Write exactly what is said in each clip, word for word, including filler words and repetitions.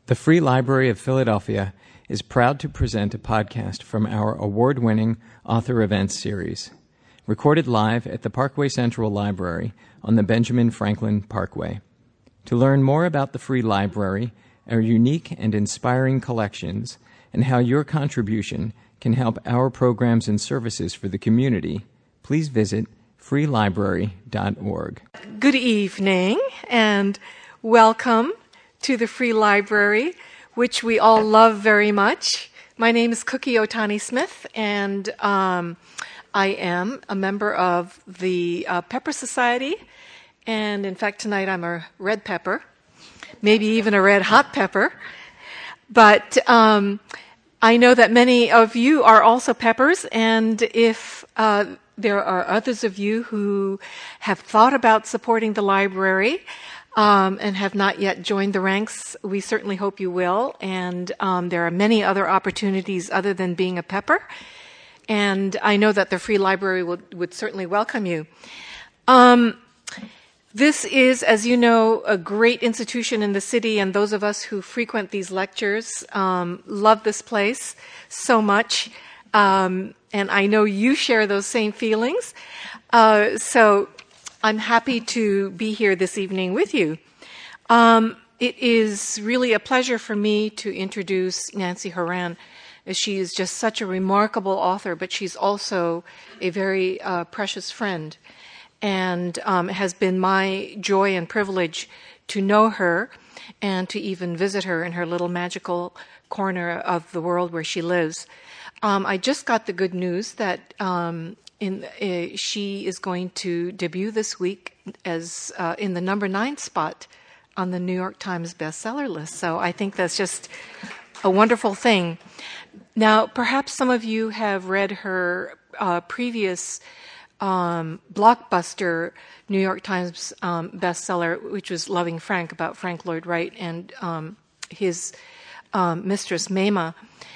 The Free Library of Philadelphia is proud to present a podcast from our award-winning Author Events series, recorded live at the Parkway Central Library on the Benjamin Franklin Parkway. To learn more about the Free Library, our unique and inspiring collections, and how your contribution can help our programs and services for the community, please visit free library dot org. Good evening and welcome to the Free Library, which we all love very much. My name is Cookie Otani Smith, and um, I am a member of the uh, Pepper Society. And in fact, tonight I'm a red pepper, maybe even a red hot pepper. But um, I know that many of you are also peppers, and if uh, there are others of you who have thought about supporting the library um, and have not yet joined the ranks, we certainly hope you will. And um, there are many other opportunities other than being a pepper. And I know that the Free Library would, would certainly welcome you. Um, This is, as you know, a great institution in the city, and those of us who frequent these lectures um, love this place so much. Um, and I know you share those same feelings. Uh, so I'm happy to be here this evening with you. Um, it is really a pleasure for me to introduce Nancy Horan. She is just such a remarkable author, but she's also a very uh, precious friend. And um, it has been my joy and privilege to know her and to even visit her in her little magical corner of the world where she lives. Um, I just got the good news that um, in, uh, she is going to debut this week as uh, in the number nine spot on the New York Times bestseller list. So I think that's just a wonderful thing. Now, perhaps some of you have read her uh, previous Um, blockbuster New York Times um, bestseller, which was Loving Frank, about Frank Lloyd Wright and um, his um, mistress, Mamah.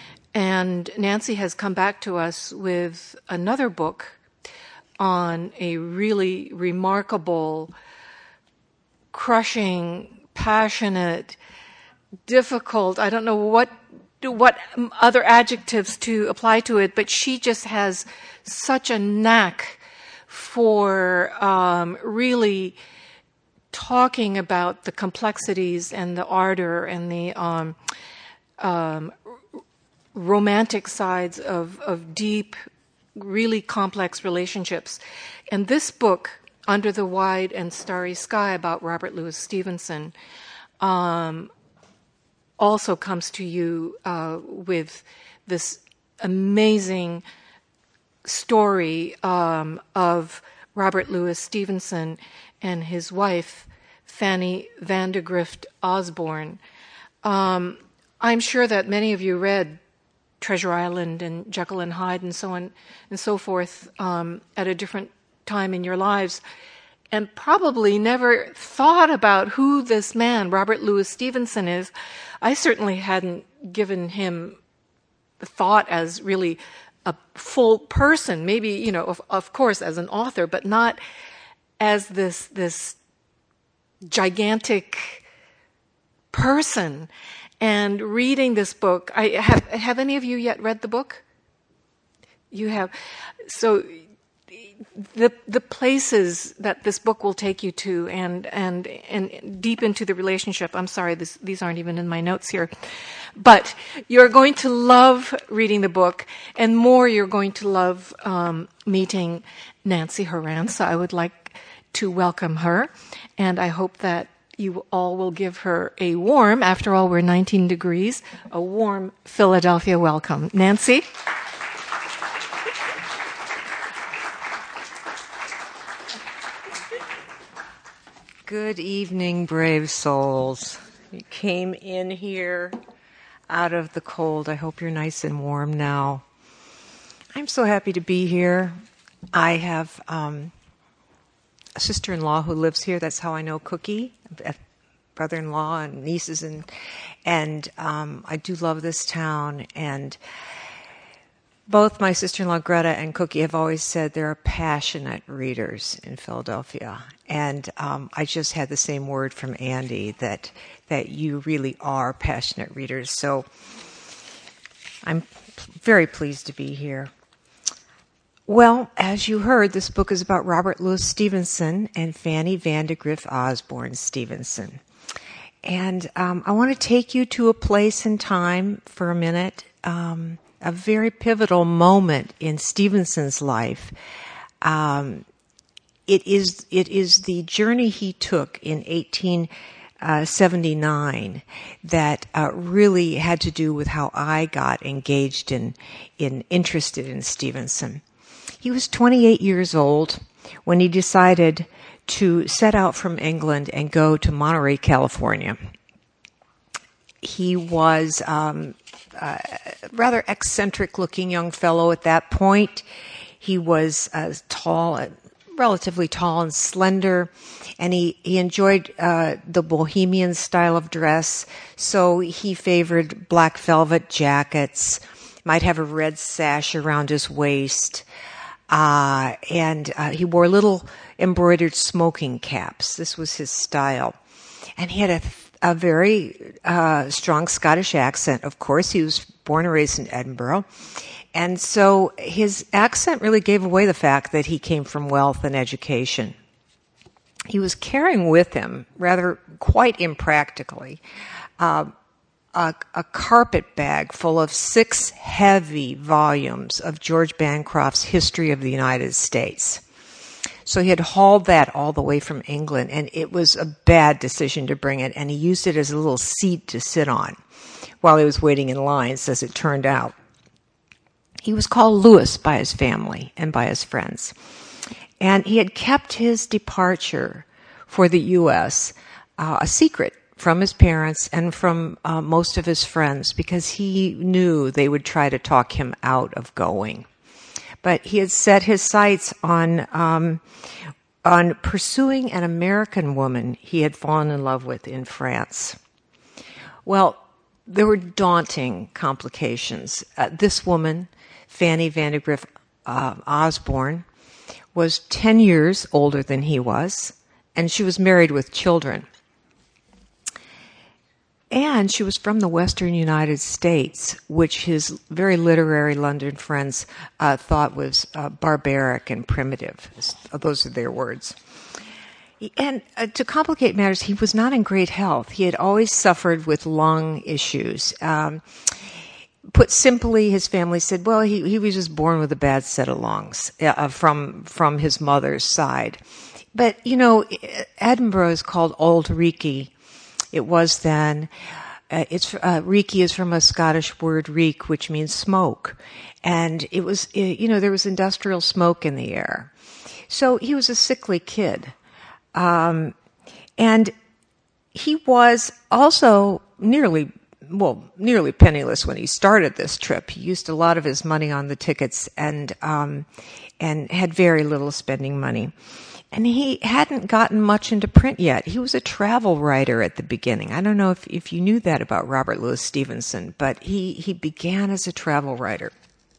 And Nancy has come back to us with another book on a really remarkable, crushing, passionate, difficult, I don't know what what other adjectives to apply to it, but she just has such a knack for um, really talking about the complexities and the ardor and the um, um, romantic sides of, of deep, really complex relationships. And this book, Under the Wide and Starry Sky, about Robert Louis Stevenson, um, also comes to you uh, with this amazing story um, of Robert Louis Stevenson and his wife, Fanny Vandegrift Osborne. Um, I'm sure that many of you read Treasure Island and Jekyll and Hyde and so on and so forth um, at a different time in your lives, and probably never thought about who this man, Robert Louis Stevenson, is. I certainly hadn't given him the thought as really a full person, maybe, you know, of, of course, as an author, but not as this this gigantic person. And reading this book, I have have any of you yet read the book? You have. So the the places that this book will take you to, and and and deep into the relationship. I'm sorry, this, these aren't even in my notes here, but you're going to love reading the book, and more, you're going to love um, meeting Nancy Horan. So I would like to welcome her, and I hope that you all will give her a warm. After all, we're nineteen degrees. A warm Philadelphia welcome, Nancy. Good evening, brave souls. You came in here out of the cold. I hope you're nice and warm now. I'm so happy to be here. I have um, a sister-in-law who lives here. That's how I know Cookie, a brother-in-law and nieces. And, and um, I do love this town. And both my sister-in-law Greta and Cookie have always said there are passionate readers in Philadelphia. And um, I just had the same word from Andy that that you really are passionate readers. So I'm very pleased to be here. Well, as you heard, this book is about Robert Louis Stevenson and Fanny Vandegrift Osborne Stevenson. And um, I want to take you to a place in time for a minute, um, a very pivotal moment in Stevenson's life. Um, it is it is the journey he took in eighteen seventy-nine that uh, really had to do with how I got engaged in, in interested in Stevenson. He was twenty-eight years old when he decided to set out from England and go to Monterey, California. He was um, a rather eccentric-looking young fellow at that point. He was uh, tall, uh, relatively tall and slender, and he, he enjoyed uh, the bohemian style of dress, so he favored black velvet jackets, might have a red sash around his waist, uh, and uh, he wore little embroidered smoking caps. This was his style. And he had a, a very uh, strong Scottish accent. Of course, he was born and raised in Edinburgh. And so his accent really gave away the fact that he came from wealth and education. He was carrying with him, rather quite impractically, uh, a, a carpet bag full of six heavy volumes of George Bancroft's History of the United States. So he had hauled that all the way from England, and it was a bad decision to bring it, and he used it as a little seat to sit on while he was waiting in lines, as it turned out. He was called Louis by his family and by his friends. And he had kept his departure for the U S uh, a secret from his parents and from uh, most of his friends because he knew they would try to talk him out of going. But he had set his sights on um, on pursuing an American woman he had fallen in love with in France. Well, there were daunting complications. Uh, this woman, Fanny Vandegrift uh, Osborne, was ten years older than he was, and she was married with children. And she was from the western United States, which his very literary London friends uh, thought was uh, barbaric and primitive. Those are their words. And uh, to complicate matters, he was not in great health. He had always suffered with lung issues. Um, put simply, his family said, well, he, he was just born with a bad set of lungs uh, from, from his mother's side. But, you know, Edinburgh is called Old Reekie. It was then. Uh, it's uh, Reekie is from a Scottish word reek, which means smoke. And it was, you know, there was industrial smoke in the air. So he was a sickly kid. Um, and he was also nearly, well, nearly penniless when he started this trip. He used a lot of his money on the tickets and, um, and had very little spending money. And he hadn't gotten much into print yet. He was a travel writer at the beginning. I don't know if, if you knew that about Robert Louis Stevenson, but he, he began as a travel writer.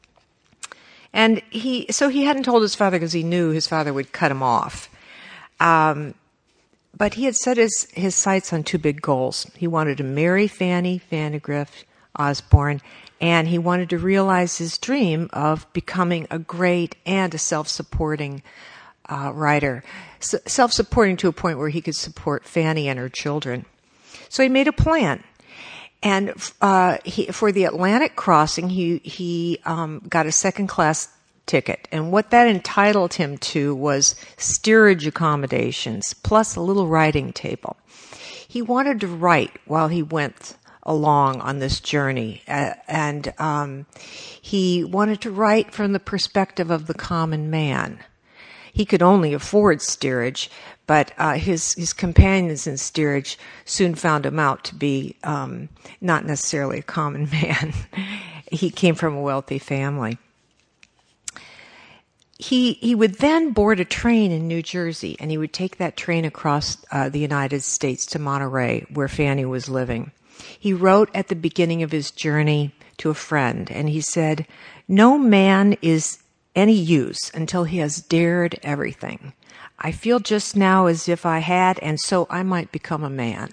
And he, so he hadn't told his father because he knew his father would cut him off. Um, but he had set his, his sights on two big goals. He wanted to marry Fanny Vandegrift Osborne, and he wanted to realize his dream of becoming a great and a self-supporting Uh, writer, S- self-supporting to a point where he could support Fanny and her children. So he made a plan. And uh, he, for the Atlantic crossing, he, he um, got a second-class ticket. And what that entitled him to was steerage accommodations, plus a little writing table. He wanted to write while he went along on this journey. Uh, and um, he wanted to write from the perspective of the common man. He could only afford steerage, but uh, his his companions in steerage soon found him out to be um, not necessarily a common man. He came from a wealthy family. He he would then board a train in New Jersey, and he would take that train across uh, the United States to Monterey, where Fanny was living. He wrote at the beginning of his journey to a friend, and he said, "No man is any use until he has dared everything. I feel just now as if I had, and so I might become a man.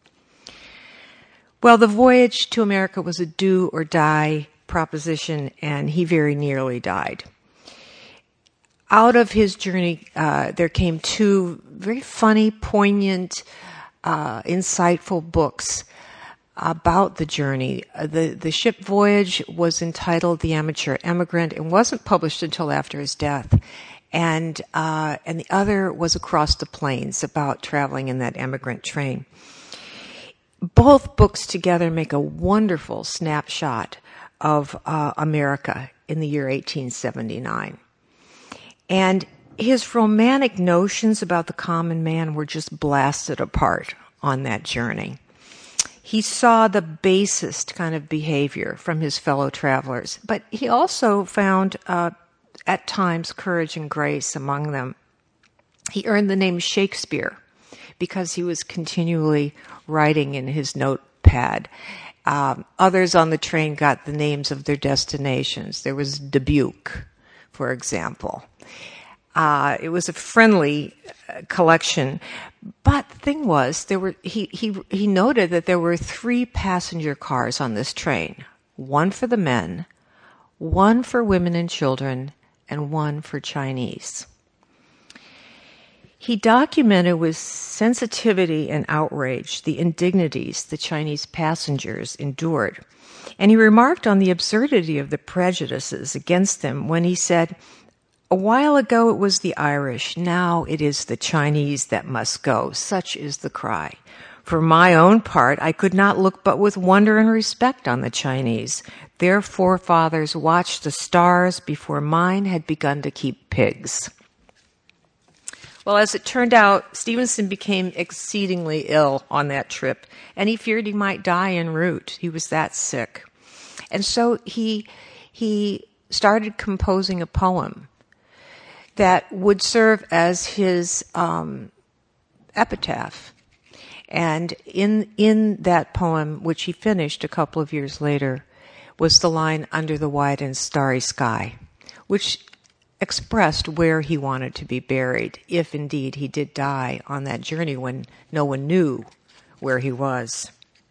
Well, the voyage to America was a do or die proposition, and he very nearly died. Out of his journey, uh, there came two very funny, poignant, uh, insightful books about the journey. Uh, the, the ship voyage was entitled The Amateur Emigrant and wasn't published until after his death. And, uh, and the other was Across the Plains, about traveling in that emigrant train. Both books together make a wonderful snapshot of uh, America in the year eighteen seventy-nine. And his romantic notions about the common man were just blasted apart on that journey. He saw the basest kind of behavior from his fellow travelers, but he also found, uh, at times, courage and grace among them. He earned the name Shakespeare because he was continually writing in his notepad. Um, others on the train got the names of their destinations. There was Dubuque, for example. Uh, it was a friendly uh, collection, but the thing was, there were he he he noted that there were three passenger cars on this train: one for the men, one for women and children, and one for Chinese. He documented with sensitivity and outrage the indignities the Chinese passengers endured. And he remarked on the absurdity of the prejudices against them when he said, "A while ago it was the Irish, now it is the Chinese that must go. Such is the cry. For my own part, I could not look but with wonder and respect on the Chinese. Their forefathers watched the stars before mine had begun to keep pigs." Well, as it turned out, Stevenson became exceedingly ill on that trip, and he feared he might die en route. He was that sick. And so he he started composing a poem that would serve as his um, epitaph. And in in that poem, which he finished a couple of years later, was the line, "Under the wide and starry sky," which expressed where he wanted to be buried, if indeed he did die on that journey when no one knew where he was.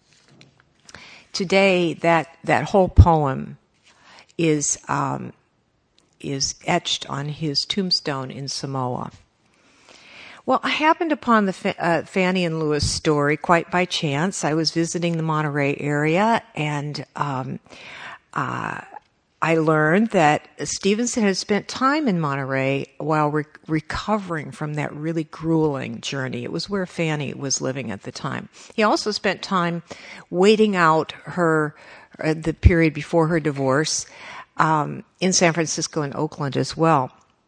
Today, that that whole poem is um, is etched on his tombstone in Samoa. Well, I happened upon the Fa- uh, Fannie and Lewis story quite by chance. I was visiting the Monterey area, and um, uh, I learned that Stevenson had spent time in Monterey while re- recovering from that really grueling journey. It was where Fannie was living at the time. He also spent time waiting out her uh, the period before her divorce um, in San Francisco and Oakland as well.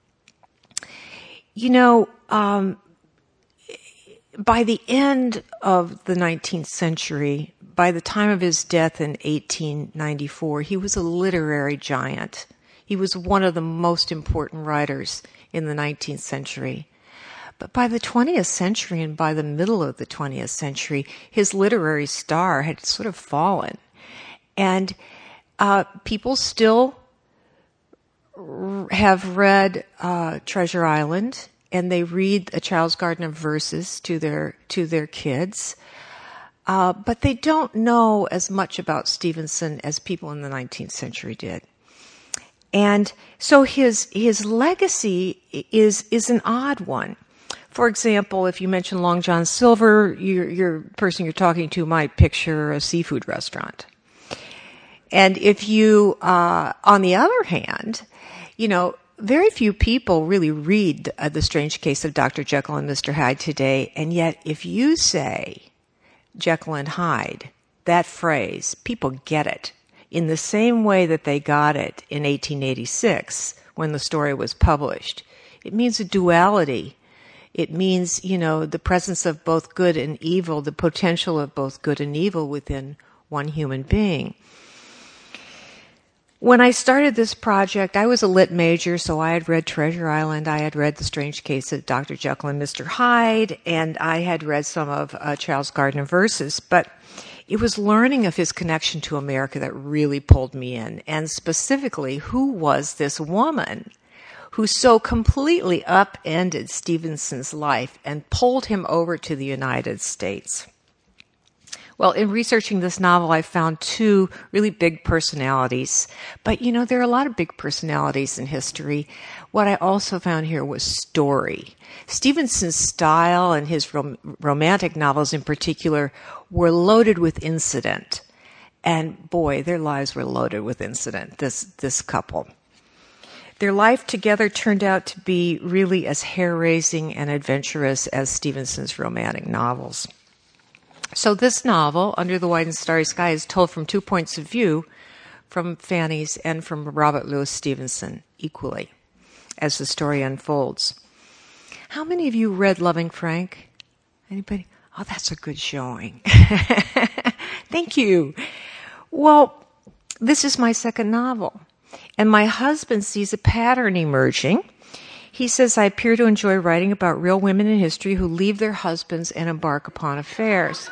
You know, um, by the end of the nineteenth century, by the time of his death in eighteen ninety-four, he was a literary giant. He was one of the most important writers in the nineteenth century. But by the twentieth century and by the middle of the twentieth century, his literary star had sort of fallen. And uh, people still r- have read uh, Treasure Island, and they read A Child's Garden of Verses to their to their kids. Uh, but they don't know as much about Stevenson as people in the nineteenth century did. And so his his legacy is is an odd one. For example, if you mention Long John Silver, your your person you're talking to might picture a seafood restaurant. And if you, uh, on the other hand, you know, very few people really read uh, The Strange Case of Doctor Jekyll and Mister Hyde today, and yet if you say Jekyll and Hyde, that phrase, people get it in the same way that they got it in eighteen eighty-six when the story was published. It means a duality. It means, you know, the presence of both good and evil, the potential of both good and evil within one human being. When I started this project, I was a lit major, so I had read Treasure Island, I had read The Strange Case of Doctor Jekyll and Mister Hyde, and I had read some of uh, Child's Garden of Verses, but it was learning of his connection to America that really pulled me in, and specifically, who was this woman who so completely upended Stevenson's life and pulled him over to the United States. Well, in researching this novel, I found two really big personalities. But, you know, there are a lot of big personalities in history. What I also found here was story. Stevenson's style and his rom- romantic novels in particular were loaded with incident. And boy, their lives were loaded with incident, this, this couple. Their life together turned out to be really as hair-raising and adventurous as Stevenson's romantic novels. So this novel, Under the Wide and Starry Sky, is told from two points of view, from Fanny's and from Robert Louis Stevenson, equally, as the story unfolds. How many of you read Loving Frank? Anybody? Oh, that's a good showing. Thank you. Well, this is my second novel, and my husband sees a pattern emerging. He says, I appear to enjoy writing about real women in history who leave their husbands and embark upon affairs.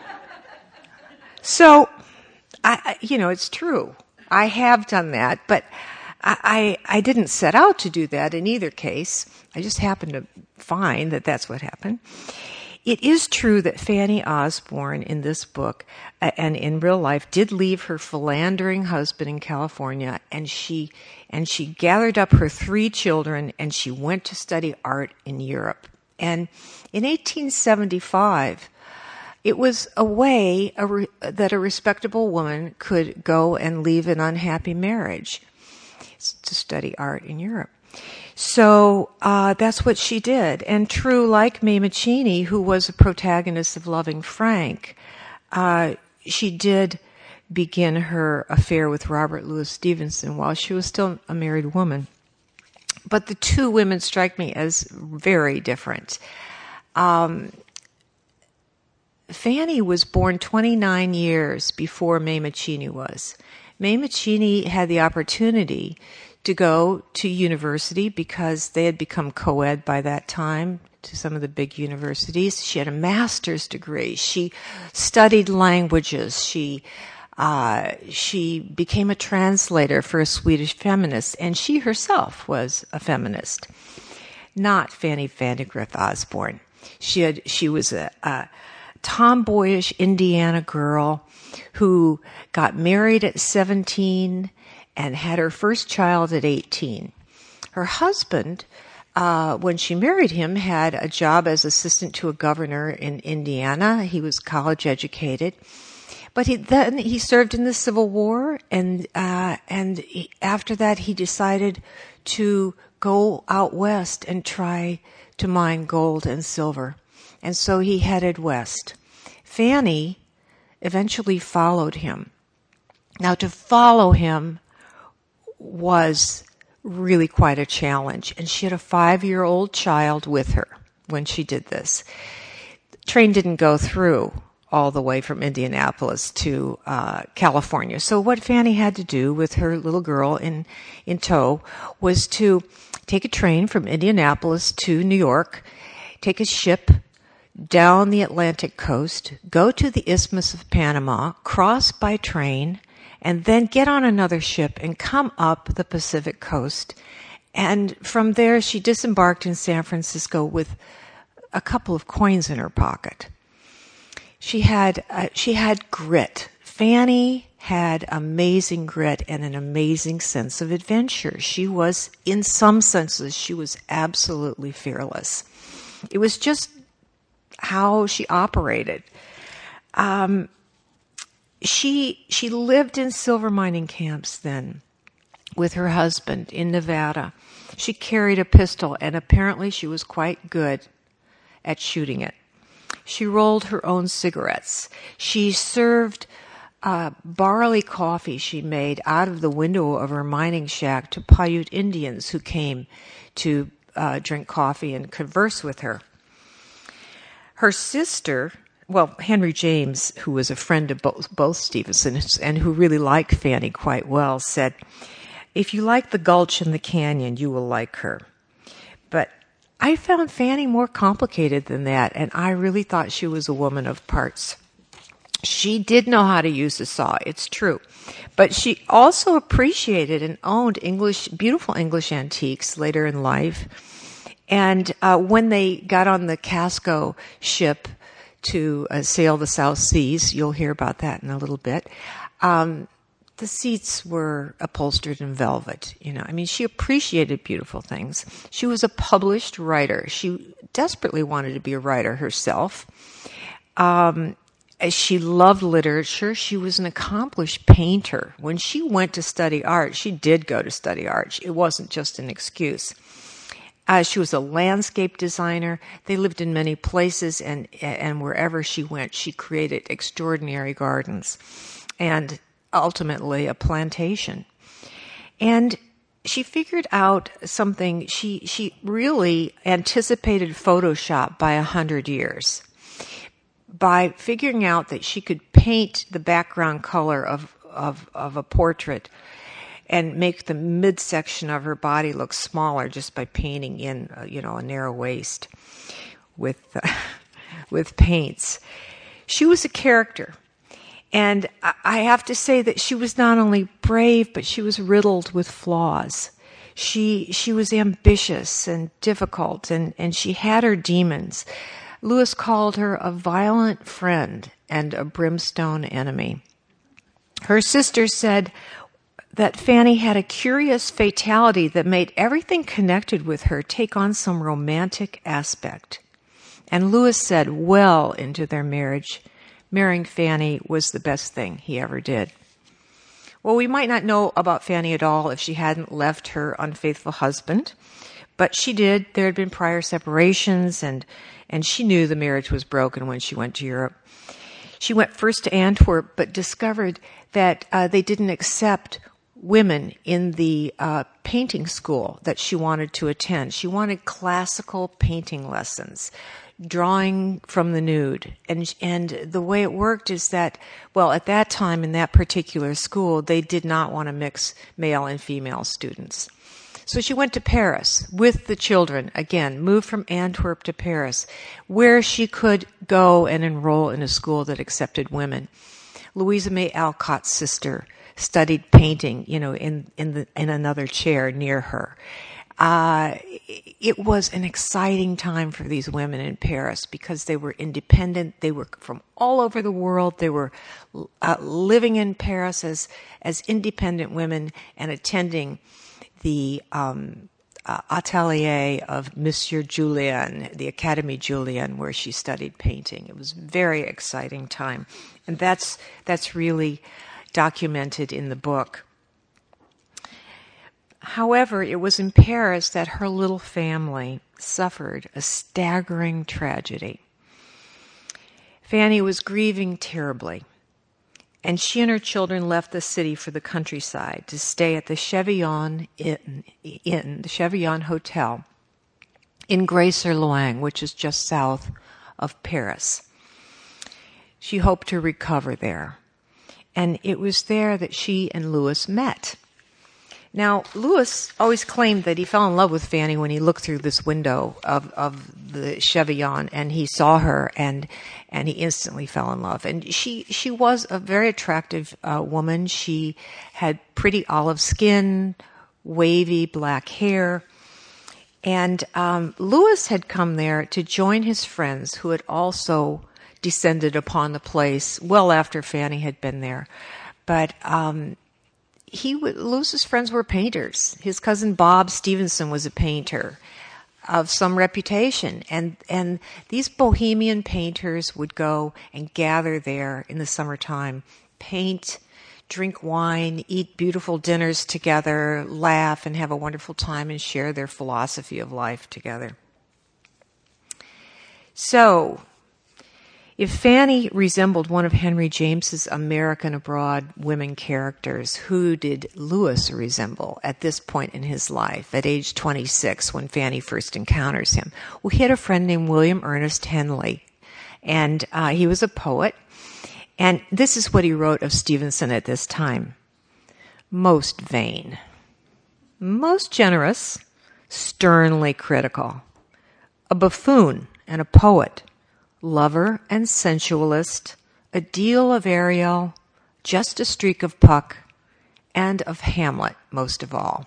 So, I, you know, it's true. I have done that, but I, I, I didn't set out to do that in either case. I just happened to find that that's what happened. It is true that Fanny Osborne in this book uh, and in real life did leave her philandering husband in California, and she and she gathered up her three children and she went to study art in Europe. And in eighteen seventy-five, it was a way a re- that a respectable woman could go and leave an unhappy marriage to study art in Europe. So uh, that's what she did. And true, like Mae Mancini, who was a protagonist of Loving Frank, uh, she did begin her affair with Robert Louis Stevenson while she was still a married woman. But the two women strike me as very different. Um, Fanny was born twenty-nine years before Mae Mancini was. Mae Mancini had the opportunity to go to university because they had become co-ed by that time to some of the big universities. She had a master's degree. She studied languages. She uh, she became a translator for a Swedish feminist, and she herself was a feminist. Not Fanny Vandegrift Osborne. She had she was a, a tomboyish Indiana girl who got married at seventeen and had her first child at eighteen. Her husband, uh, when she married him, had a job as assistant to a governor in Indiana. He was college educated. But he, then he served in the Civil War, and uh, and he, after that he decided to go out west and try to mine gold and silver. And so he headed west. Fanny eventually followed him. Now, to follow him was really quite a challenge, and she had a five-year-old child with her when she did this. The train didn't go through all the way from Indianapolis to uh, California. So what Fanny had to do with her little girl in, in tow was to take a train from Indianapolis to New York, take a ship down the Atlantic coast, go to the Isthmus of Panama, cross by train, and then get on another ship and come up the Pacific coast. And from there, she disembarked in San Francisco with a couple of coins in her pocket. She had uh, she had grit. Fanny had amazing grit and an amazing sense of adventure. She was, in some senses, she was absolutely fearless. It was just how she operated. Um, she she lived in silver mining camps then with her husband in Nevada. She carried a pistol, and apparently she was quite good at shooting it. She rolled her own cigarettes. She served uh, barley coffee she made out of the window of her mining shack to Paiute Indians who came to uh, drink coffee and converse with her. Her sister, well, Henry James, who was a friend of both, both Stevensons and who really liked Fanny quite well, said, "If you like the gulch and the canyon, you will like her." But I found Fanny more complicated than that, and I really thought she was a woman of parts. She did know how to use a saw, it's true. But she also appreciated and owned English, beautiful English antiques later in life. And uh, when they got on the Casco ship to uh, sail the South Seas, you'll hear about that in a little bit, um, the seats were upholstered in velvet. You know, I mean, she appreciated beautiful things. She was a published writer. She desperately wanted to be a writer herself. Um, she loved literature. She was an accomplished painter. When she went to study art, she did go to study art. It wasn't just an excuse. Uh, she was a landscape designer. They lived in many places, and and wherever she went, she created extraordinary gardens and ultimately a plantation. And she figured out something. She she really anticipated Photoshop by a hundred years by figuring out that she could paint the background color of of, of a portrait and make the midsection of her body look smaller just by painting in, uh, you know, a narrow waist with uh, with paints. She was a character, and I have to say that she was not only brave, but she was riddled with flaws. She she was ambitious and difficult, and, and she had her demons. Lewis called her a violent friend and a brimstone enemy. Her sister said that Fanny had a curious fatality that made everything connected with her take on some romantic aspect. And Lewis said well into their marriage, marrying Fanny was the best thing he ever did. Well, we might not know about Fanny at all if she hadn't left her unfaithful husband, but she did. There had been prior separations, and, and she knew the marriage was broken when she went to Europe. She went first to Antwerp, but discovered that uh, they didn't accept women in the uh, painting school that she wanted to attend. She wanted classical painting lessons, drawing from the nude. And and the way it worked is that, well, at that time in that particular school, they did not want to mix male and female students. So she went to Paris with the children, again, moved from Antwerp to Paris, where she could go and enroll in a school that accepted women. Louisa May Alcott's sister studied painting, you know, in in the in another chair near her. Uh, it was an exciting time for these women in Paris because they were independent. They were from all over the world. They were uh, living in Paris as as independent women and attending the um, uh, atelier of Monsieur Julien, the Académie Julien, where she studied painting. It was a very exciting time, and that's that's really documented in the book. However, it was in Paris that her little family suffered a staggering tragedy. Fanny was grieving terribly, and she and her children left the city for the countryside to stay at the Chevillon Inn, Inn the Chevillon Hotel in Grey-sur-Loing, which is just south of Paris. She hoped to recover there. And it was there that she and Lewis met. Now, Lewis always claimed that he fell in love with Fanny when he looked through this window of, of the Chevillon, and he saw her, and and he instantly fell in love. And she she was a very attractive uh, woman. She had pretty olive skin, wavy black hair. And um, Lewis had come there to join his friends who had also descended upon the place well after Fanny had been there. But um, he w- Lewis's friends were painters. His cousin Bob Stevenson was a painter of some reputation. And, and these bohemian painters would go and gather there in the summertime, paint, drink wine, eat beautiful dinners together, laugh, and have a wonderful time and share their philosophy of life together. So, if Fanny resembled one of Henry James's American Abroad women characters, who did Lewis resemble at this point in his life, at age twenty-six, when Fanny first encounters him? Well, he had a friend named William Ernest Henley, and uh, he was a poet, and this is what he wrote of Stevenson at this time. Most vain, most generous, sternly critical, a buffoon and a poet, lover and sensualist, a deal of Ariel, just a streak of Puck, and of Hamlet, most of all.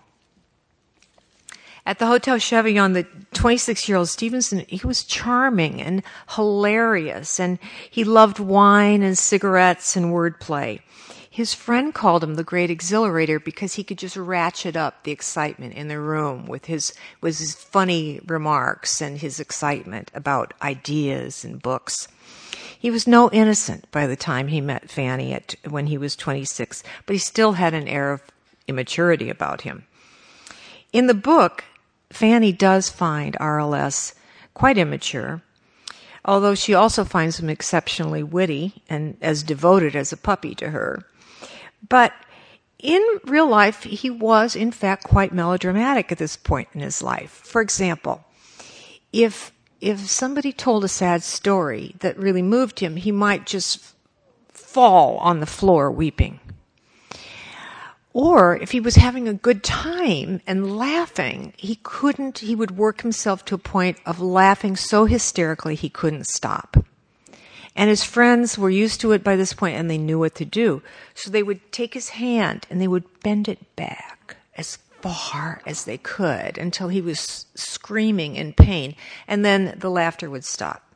At the Hotel Chevillon, the twenty-six-year-old Stevenson, he was charming and hilarious, and he loved wine and cigarettes and wordplay. His friend called him the Great Exhilarator because he could just ratchet up the excitement in the room with his, with his funny remarks and his excitement about ideas and books. He was no innocent by the time he met Fanny at, when he was twenty-six, but he still had an air of immaturity about him. In the book, Fanny does find R L S quite immature, although she also finds him exceptionally witty and as devoted as a puppy to her. But in real life, he was, in fact, quite melodramatic at this point in his life. For example, if if somebody told a sad story that really moved him, he might just fall on the floor weeping. Or if he was having a good time and laughing, he couldn't, he would work himself to a point of laughing so hysterically he couldn't stop. And his friends were used to it by this point, and they knew what to do. So they would take his hand and they would bend it back as far as they could until he was screaming in pain, and then the laughter would stop.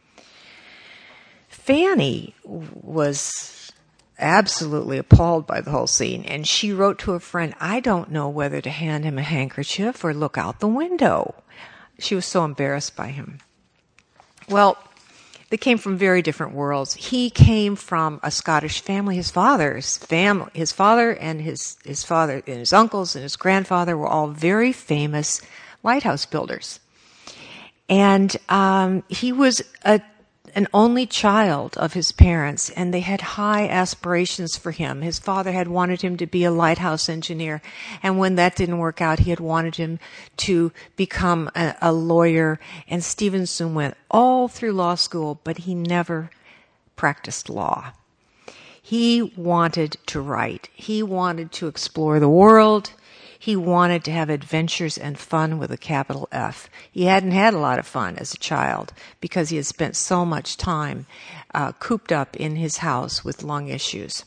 Fanny was absolutely appalled by the whole scene, and she wrote to a friend, "I don't know whether to hand him a handkerchief or look out the window." She was so embarrassed by him. Well, they came from very different worlds. He came from a Scottish family. His father's family, his father and his, his father and his uncles and his grandfather were all very famous lighthouse builders. And um, he was a an only child of his parents, and they had high aspirations for him. His father had wanted him to be a lighthouse engineer, and when that didn't work out, he had wanted him to become a, a lawyer, and Stevenson went all through law school, but he never practiced law. He wanted to write. He wanted to explore the world. He wanted to have adventures and fun with a capital F. He hadn't had a lot of fun as a child because he had spent so much time uh, cooped up in his house with lung issues.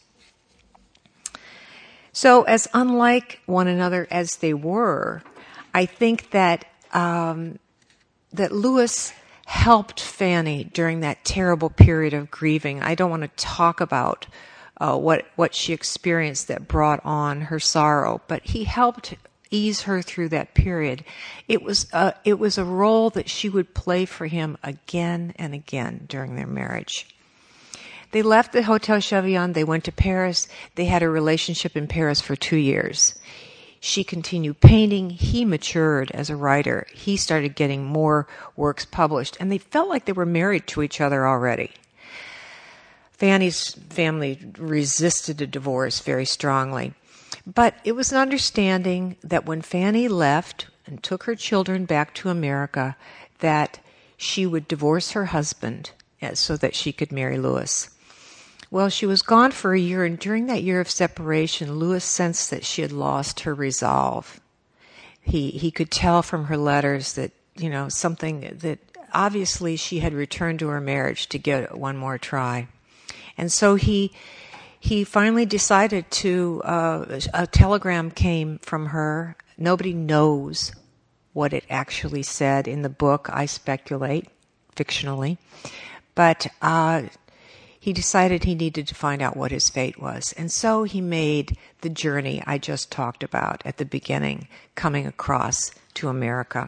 So as unlike one another as they were, I think that um, that Lewis helped Fanny during that terrible period of grieving. I don't want to talk about Uh, what what she experienced that brought on her sorrow, but he helped ease her through that period. It was a, it was a role that she would play for him again and again during their marriage. They left the Hotel Chevillon. They went to Paris. They had a relationship in Paris for two years. She continued painting. He matured as a writer. He started getting more works published, and they felt like they were married to each other already. Fanny's family resisted a divorce very strongly. But it was an understanding that when Fanny left and took her children back to America, that she would divorce her husband so that she could marry Lewis. Well, she was gone for a year, and during that year of separation, Lewis sensed that she had lost her resolve. He he could tell from her letters that, you know, something that obviously she had returned to her marriage to get one more try. And so he he finally decided to, uh, a telegram came from her. Nobody knows what it actually said in the book. I speculate, fictionally. But uh, he decided he needed to find out what his fate was. And so he made the journey I just talked about at the beginning, coming across to America.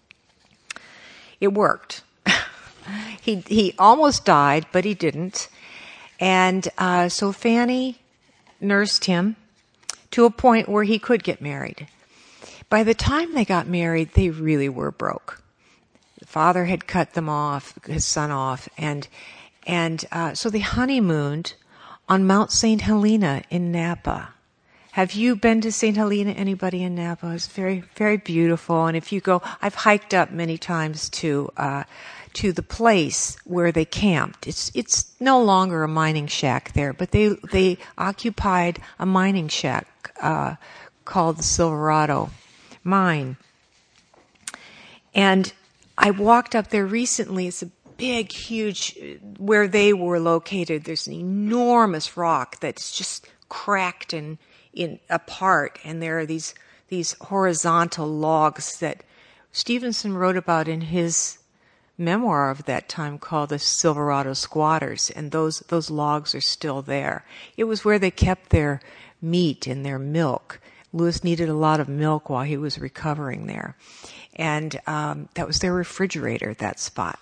It worked. he he almost died, but he didn't. And uh, so Fanny nursed him to a point where he could get married. By the time they got married, they really were broke. The father had cut them off, his son off, and and uh, so they honeymooned on Mount Saint Helena in Napa. Have you been to Saint Helena? Anybody in Napa? It's very, very beautiful. And if you go, I've hiked up many times to uh, to the place where they camped. It's it's no longer a mining shack there, but they they occupied a mining shack uh, called the Silverado Mine. And I walked up there recently. It's a big, huge, where they were located, there's an enormous rock that's just cracked and in apart, and there are these these horizontal logs that Stevenson wrote about in his memoir of that time called The Silverado Squatters, and those those logs are still there. It was where they kept their meat and their milk. Lewis needed a lot of milk while he was recovering there, and um, that was their refrigerator, that spot.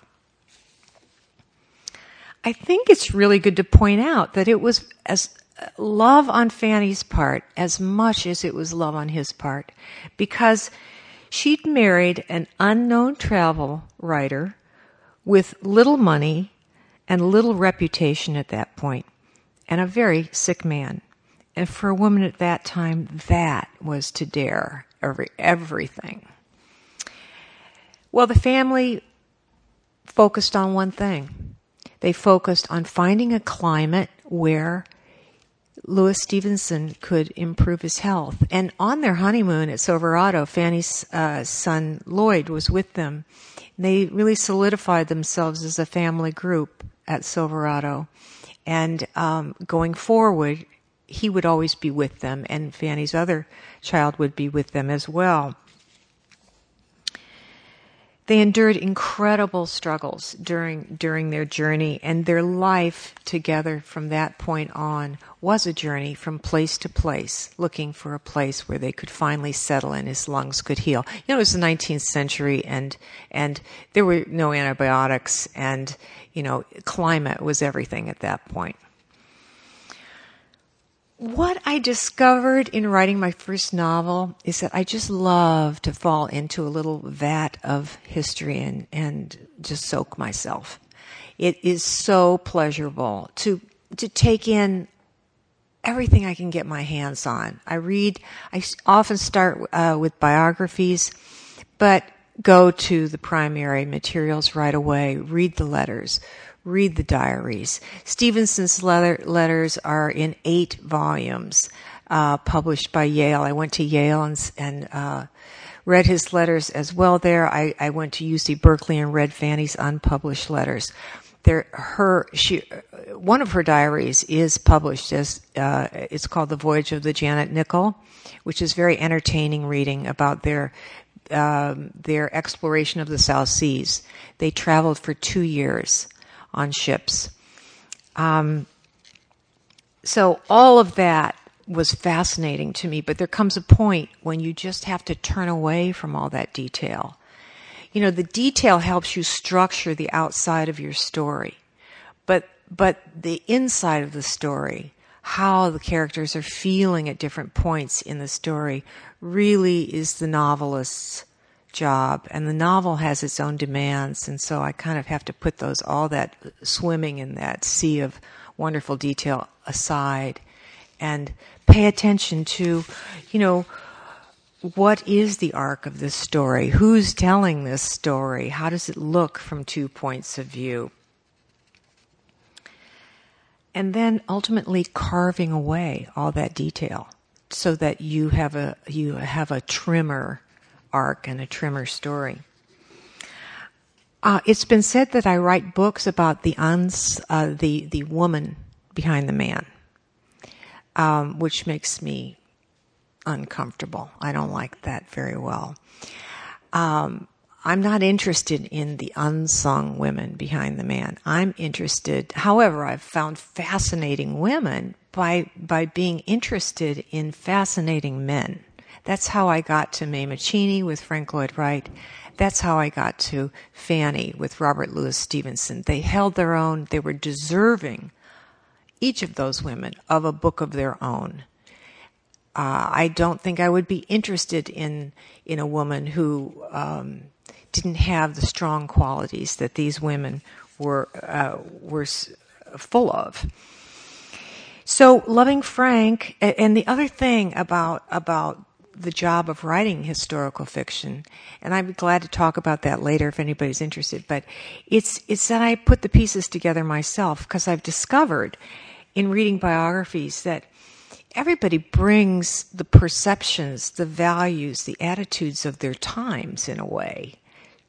I think it's really good to point out that it was as love on Fanny's part as much as it was love on his part, because she'd married an unknown travel writer with little money and little reputation at that point, and a very sick man. And for a woman at that time, that was to dare every, everything. Well, the family focused on one thing. They focused on finding a climate where Louis Stevenson could improve his health. And on their honeymoon at Silverado, Fanny's uh, son Lloyd was with them. They really solidified themselves as a family group at Silverado. And um, going forward, he would always be with them, and Fanny's other child would be with them as well. They endured incredible struggles during during their journey, and their life together from that point on was a journey from place to place, looking for a place where they could finally settle and his lungs could heal. You know, it was the nineteenth century, and and there were no antibiotics, and, you know, climate was everything at that point. What I discovered in writing my first novel is that I just love to fall into a little vat of history and, and just soak myself. It is so pleasurable to to take in everything I can get my hands on. I read, I often start uh, with biographies, but go to the primary materials right away, read the letters, read the diaries. Stevenson's letter, letters are in eight volumes, uh, published by Yale. I went to Yale and, and uh, read his letters as well there. I, I went to U C Berkeley and read Fanny's unpublished letters. There, her, she, one of her diaries is published as, uh, it's called The Voyage of the Janet Nichol, which is very entertaining reading about their um, their exploration of the South Seas. They traveled for two years on ships. Um, so all of that was fascinating to me, but there comes a point when you just have to turn away from all that detail. You know, the detail helps you structure the outside of your story, but but the inside of the story, how the characters are feeling at different points in the story, really is the novelist's job, and the novel has its own demands, and so I kind of have to put those, all that swimming in that sea of wonderful detail aside and pay attention to, you know, what is the arc of this story? Who's telling this story? How does it look from two points of view? And then ultimately carving away all that detail so that you have a you have a trimmer arc and a trimmer story. Uh, it's been said that I write books about the uns, uh, the the woman behind the man, um, which makes me uncomfortable. I don't like that very well. Um, I'm not interested in the unsung women behind the man. I'm interested, however, I've found fascinating women by by being interested in fascinating men. That's how I got to Mae Mancini with Frank Lloyd Wright. That's how I got to Fanny with Robert Louis Stevenson. They held their own. They were deserving, each of those women, of a book of their own. Uh, I don't think I would be interested in in a woman who um, didn't have the strong qualities that these women were uh, were full of. So, loving Frank, and the other thing about about the job of writing historical fiction, and I'd be glad to talk about that later if anybody's interested, but it's it's that I put the pieces together myself, because I've discovered in reading biographies that everybody brings the perceptions, the values, the attitudes of their times in a way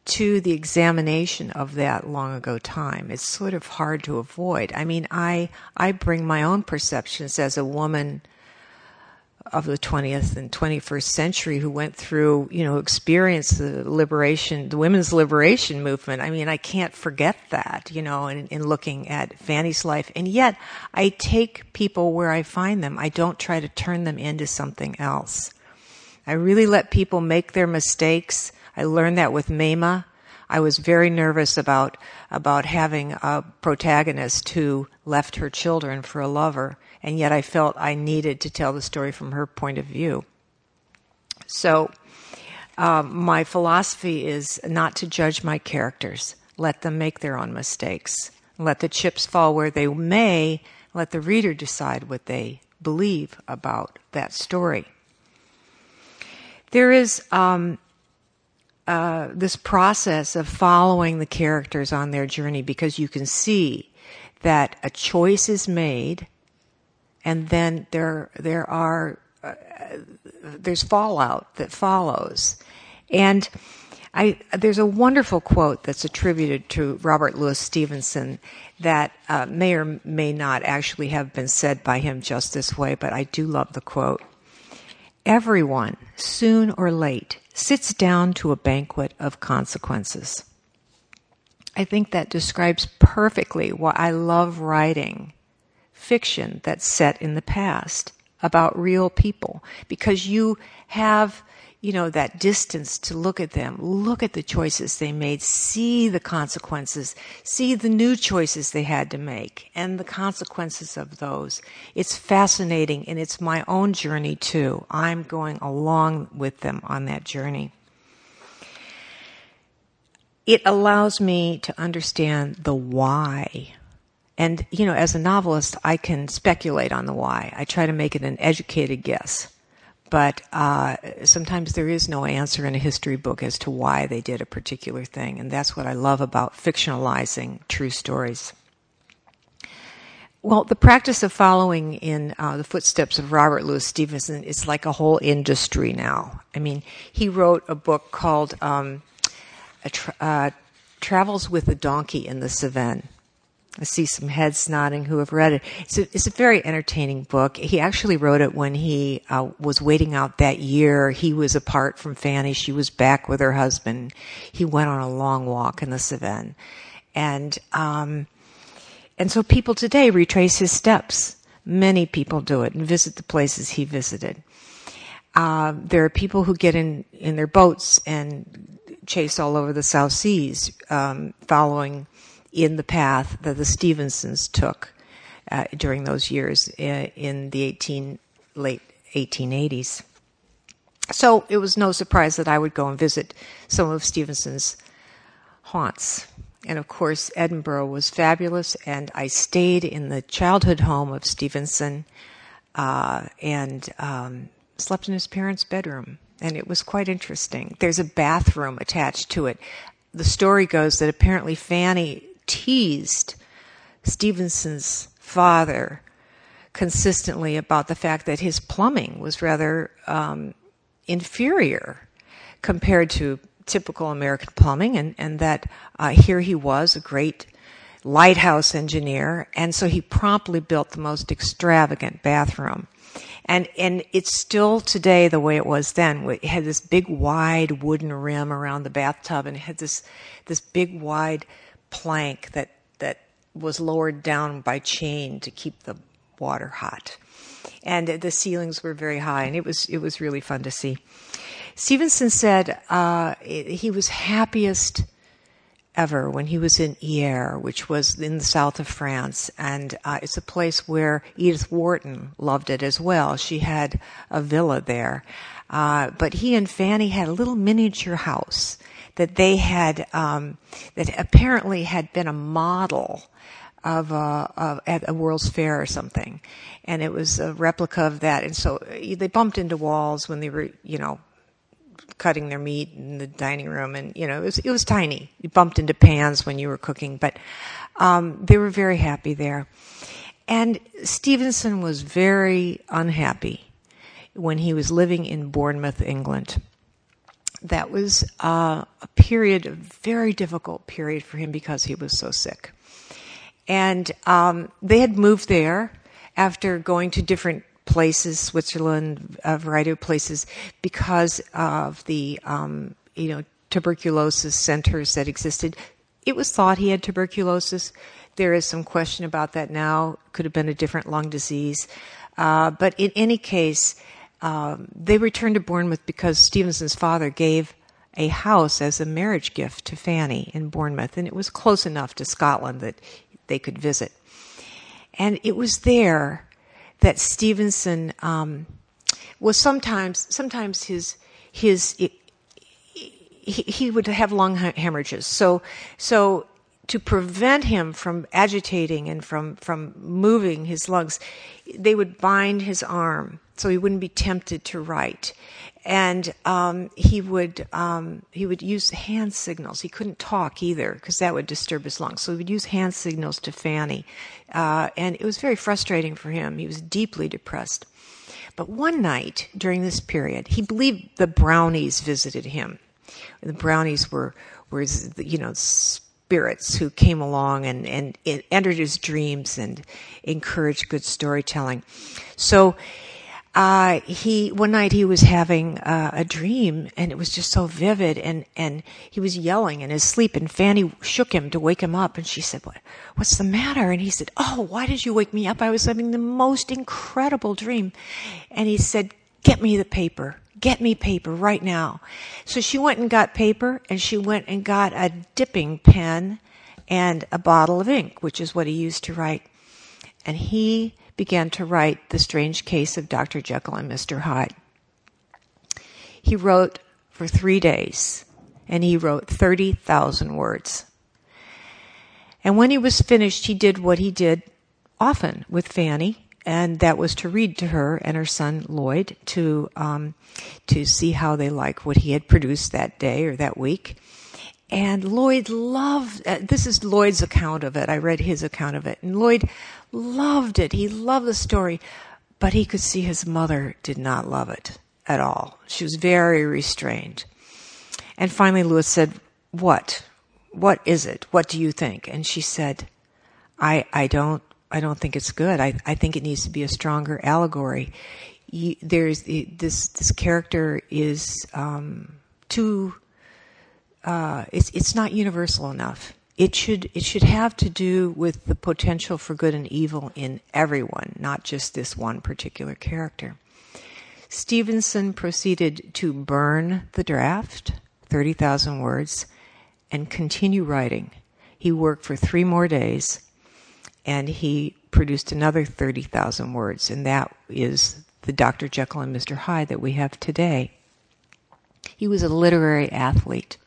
to the examination of that long ago time. It's sort of hard to avoid. I mean, I I bring my own perceptions as a woman of the twentieth and twenty-first century who went through, you know, experienced the liberation, the women's liberation movement. I mean, I can't forget that, you know, in, in looking at Fanny's life. And yet, I take people where I find them. I don't try to turn them into something else. I really let people make their mistakes. I learned that with Mema. I was very nervous about about having a protagonist who left her children for a lover, and yet I felt I needed to tell the story from her point of view. So um, my philosophy is not to judge my characters. Let them make their own mistakes. Let the chips fall where they may. Let the reader decide what they believe about that story. There is um, uh, this process of following the characters on their journey, because you can see that a choice is made, and then there there are uh, there's fallout that follows. And I there's a wonderful quote that's attributed to Robert Louis Stevenson that uh, may or may not actually have been said by him just this way, but I do love the quote. Everyone, soon or late, sits down to a banquet of consequences. I think that describes perfectly why I love writing fiction that's set in the past about real people, because you have, you know, that distance to look at them, look at the choices they made, see the consequences, see the new choices they had to make, and the consequences of those. It's fascinating, and it's my own journey too. I'm going along with them on that journey. It allows me to understand the why. And, you know, as a novelist, I can speculate on the why. I try to make it an educated guess. But uh, sometimes there is no answer in a history book as to why they did a particular thing. And that's what I love about fictionalizing true stories. Well, the practice of following in uh, the footsteps of Robert Louis Stevenson is like a whole industry now. I mean, he wrote a book called um, a tra- uh, Travels with a Donkey in the Cevennes. I see some heads nodding who have read it. It's a, it's a very entertaining book. He actually wrote it when he uh, was waiting out that year. He was apart from Fanny. She was back with her husband. He went on a long walk in the Cevennes. And, um, and so people today retrace his steps. Many people do it and visit the places he visited. Uh, there are people who get in, in their boats and chase all over the South Seas, um, following in the path that the Stevensons took uh, during those years uh, in the eighteen late eighteen eighties. So it was no surprise that I would go and visit some of Stevenson's haunts. And of course, Edinburgh was fabulous, and I stayed in the childhood home of Stevenson uh, and um, slept in his parents' bedroom. And it was quite interesting. There's a bathroom attached to it. The story goes that apparently Fanny teased Stevenson's father consistently about the fact that his plumbing was rather um, inferior compared to typical American plumbing, and, and that uh, here he was, a great lighthouse engineer, and so he promptly built the most extravagant bathroom. And and it's still today the way it was then. It had this big wide wooden rim around the bathtub, and it had this this big wide plank that that was lowered down by chain to keep the water hot. And the ceilings were very high, and it was it was really fun to see. Stevenson said uh, he was happiest ever when he was in Hyères, which was in the south of France, and uh, it's a place where Edith Wharton loved it as well. She had a villa there. Uh, but he and Fanny had a little miniature house that they had, um, that apparently had been a model of, uh, of at a World's Fair or something. And it was a replica of that. And so they bumped into walls when they were, you know, cutting their meat in the dining room, and you know it was it was tiny. You bumped into pans when you were cooking, but um, they were very happy there. And Stevenson was very unhappy when he was living in Bournemouth, England. that was uh, a period, a very difficult period for him because he was so sick. And um, they had moved there after going to different places, Switzerland, a variety of places, because of the um, you know tuberculosis centers that existed. It was thought he had tuberculosis. There is some question about that now. Could have been a different lung disease. Uh, but in any case, um, they returned to Bournemouth because Stevenson's father gave a house as a marriage gift to Fanny in Bournemouth, and it was close enough to Scotland that they could visit. And it was there that Stevenson um, was sometimes, sometimes his, his, it, he, he would have lung hemorrhages. So, so to prevent him from agitating and from, from moving his lungs, they would bind his arm so he wouldn't be tempted to write. And um, he would um, he would use hand signals. He couldn't talk either because that would disturb his lungs. So he would use hand signals to Fanny, uh, and it was very frustrating for him. He was deeply depressed. But one night during this period, he believed the brownies visited him. The brownies were were you know spirits who came along and and it entered his dreams and encouraged good storytelling. So. Uh, he, one night he was having uh, a dream and it was just so vivid and, and he was yelling in his sleep and Fanny shook him to wake him up and she said, what, what's the matter? And he said, oh, why did you wake me up? I was having the most incredible dream. And he said, get me the paper. Get me paper right now. So she went and got paper and she went and got a dipping pen and a bottle of ink, which is what he used to write. And he began to write The Strange Case of Doctor Jekyll and Mister Hyde. He wrote for three days, and he wrote thirty thousand words. And when he was finished, he did what he did often with Fanny, and that was to read to her and her son Lloyd to um, to see how they liked what he had produced that day or that week. And Lloyd loved, uh, this is Lloyd's account of it. I read his account of it. And Lloyd loved it. He loved the story. But he could see his mother did not love it at all. She was very restrained. And finally Lewis said, what? What is it? What do you think? And she said, I, I don't, I don't think it's good. I, I think it needs to be a stronger allegory. You, there's, this, this character is, um, too, Uh, it's it's not universal enough. It should it should have to do with the potential for good and evil in everyone, not just this one particular character. Stevenson proceeded to burn the draft, thirty thousand words, and continue writing. He worked for three more days, and he produced another thirty thousand words, and that is the Doctor Jekyll and Mister Hyde that we have today. He was a literary athlete.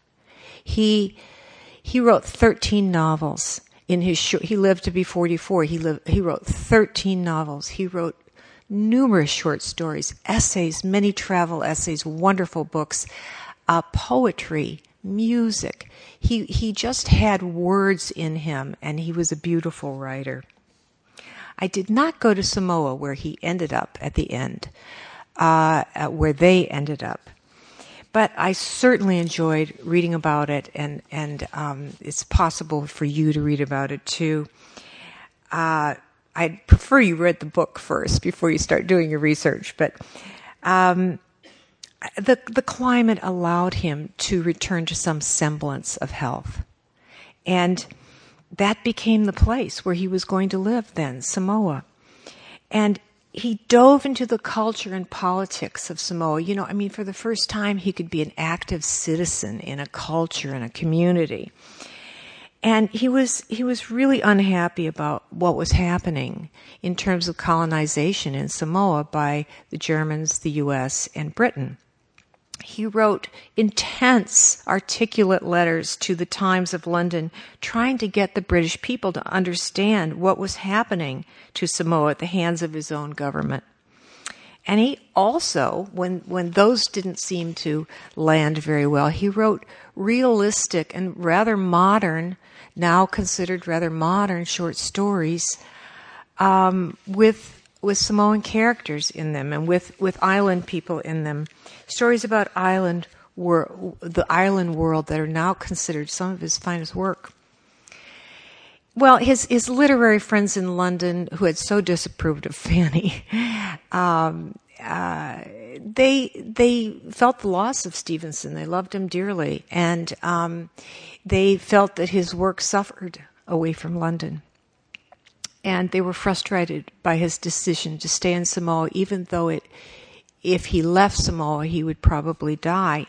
He he wrote thirteen novels in his short, he lived to be forty-four. He lived he wrote thirteen novels. He wrote numerous short stories, essays, many travel essays, wonderful books, uh, poetry, music. He he just had words in him, and he was a beautiful writer. I did not go to Samoa, where he ended up at the end, uh, where they ended up. But I certainly enjoyed reading about it, and and um, it's possible for you to read about it too. Uh, I'd prefer you read the book first before you start doing your research. But um, the the climate allowed him to return to some semblance of health, and that became the place where he was going to live then, Samoa, and he dove into the culture and politics of Samoa. You know, I mean, for the first time, he could be an active citizen in a culture and a community. And he was he was really unhappy about what was happening in terms of colonization in Samoa by the Germans, the U S, and Britain. He wrote intense, articulate letters to the Times of London trying to get the British people to understand what was happening to Samoa at the hands of his own government. And he also, when, when those didn't seem to land very well, he wrote realistic and rather modern, now considered rather modern short stories um, with with Samoan characters in them and with, with island people in them. Stories about island were the island world that are now considered some of his finest work. Well, his, his literary friends in London, who had so disapproved of Fanny, um, uh, they they felt the loss of Stevenson. They loved him dearly, and um, they felt that his work suffered away from London. And they were frustrated by his decision to stay in Samoa, even though it, if he left Samoa, he would probably die.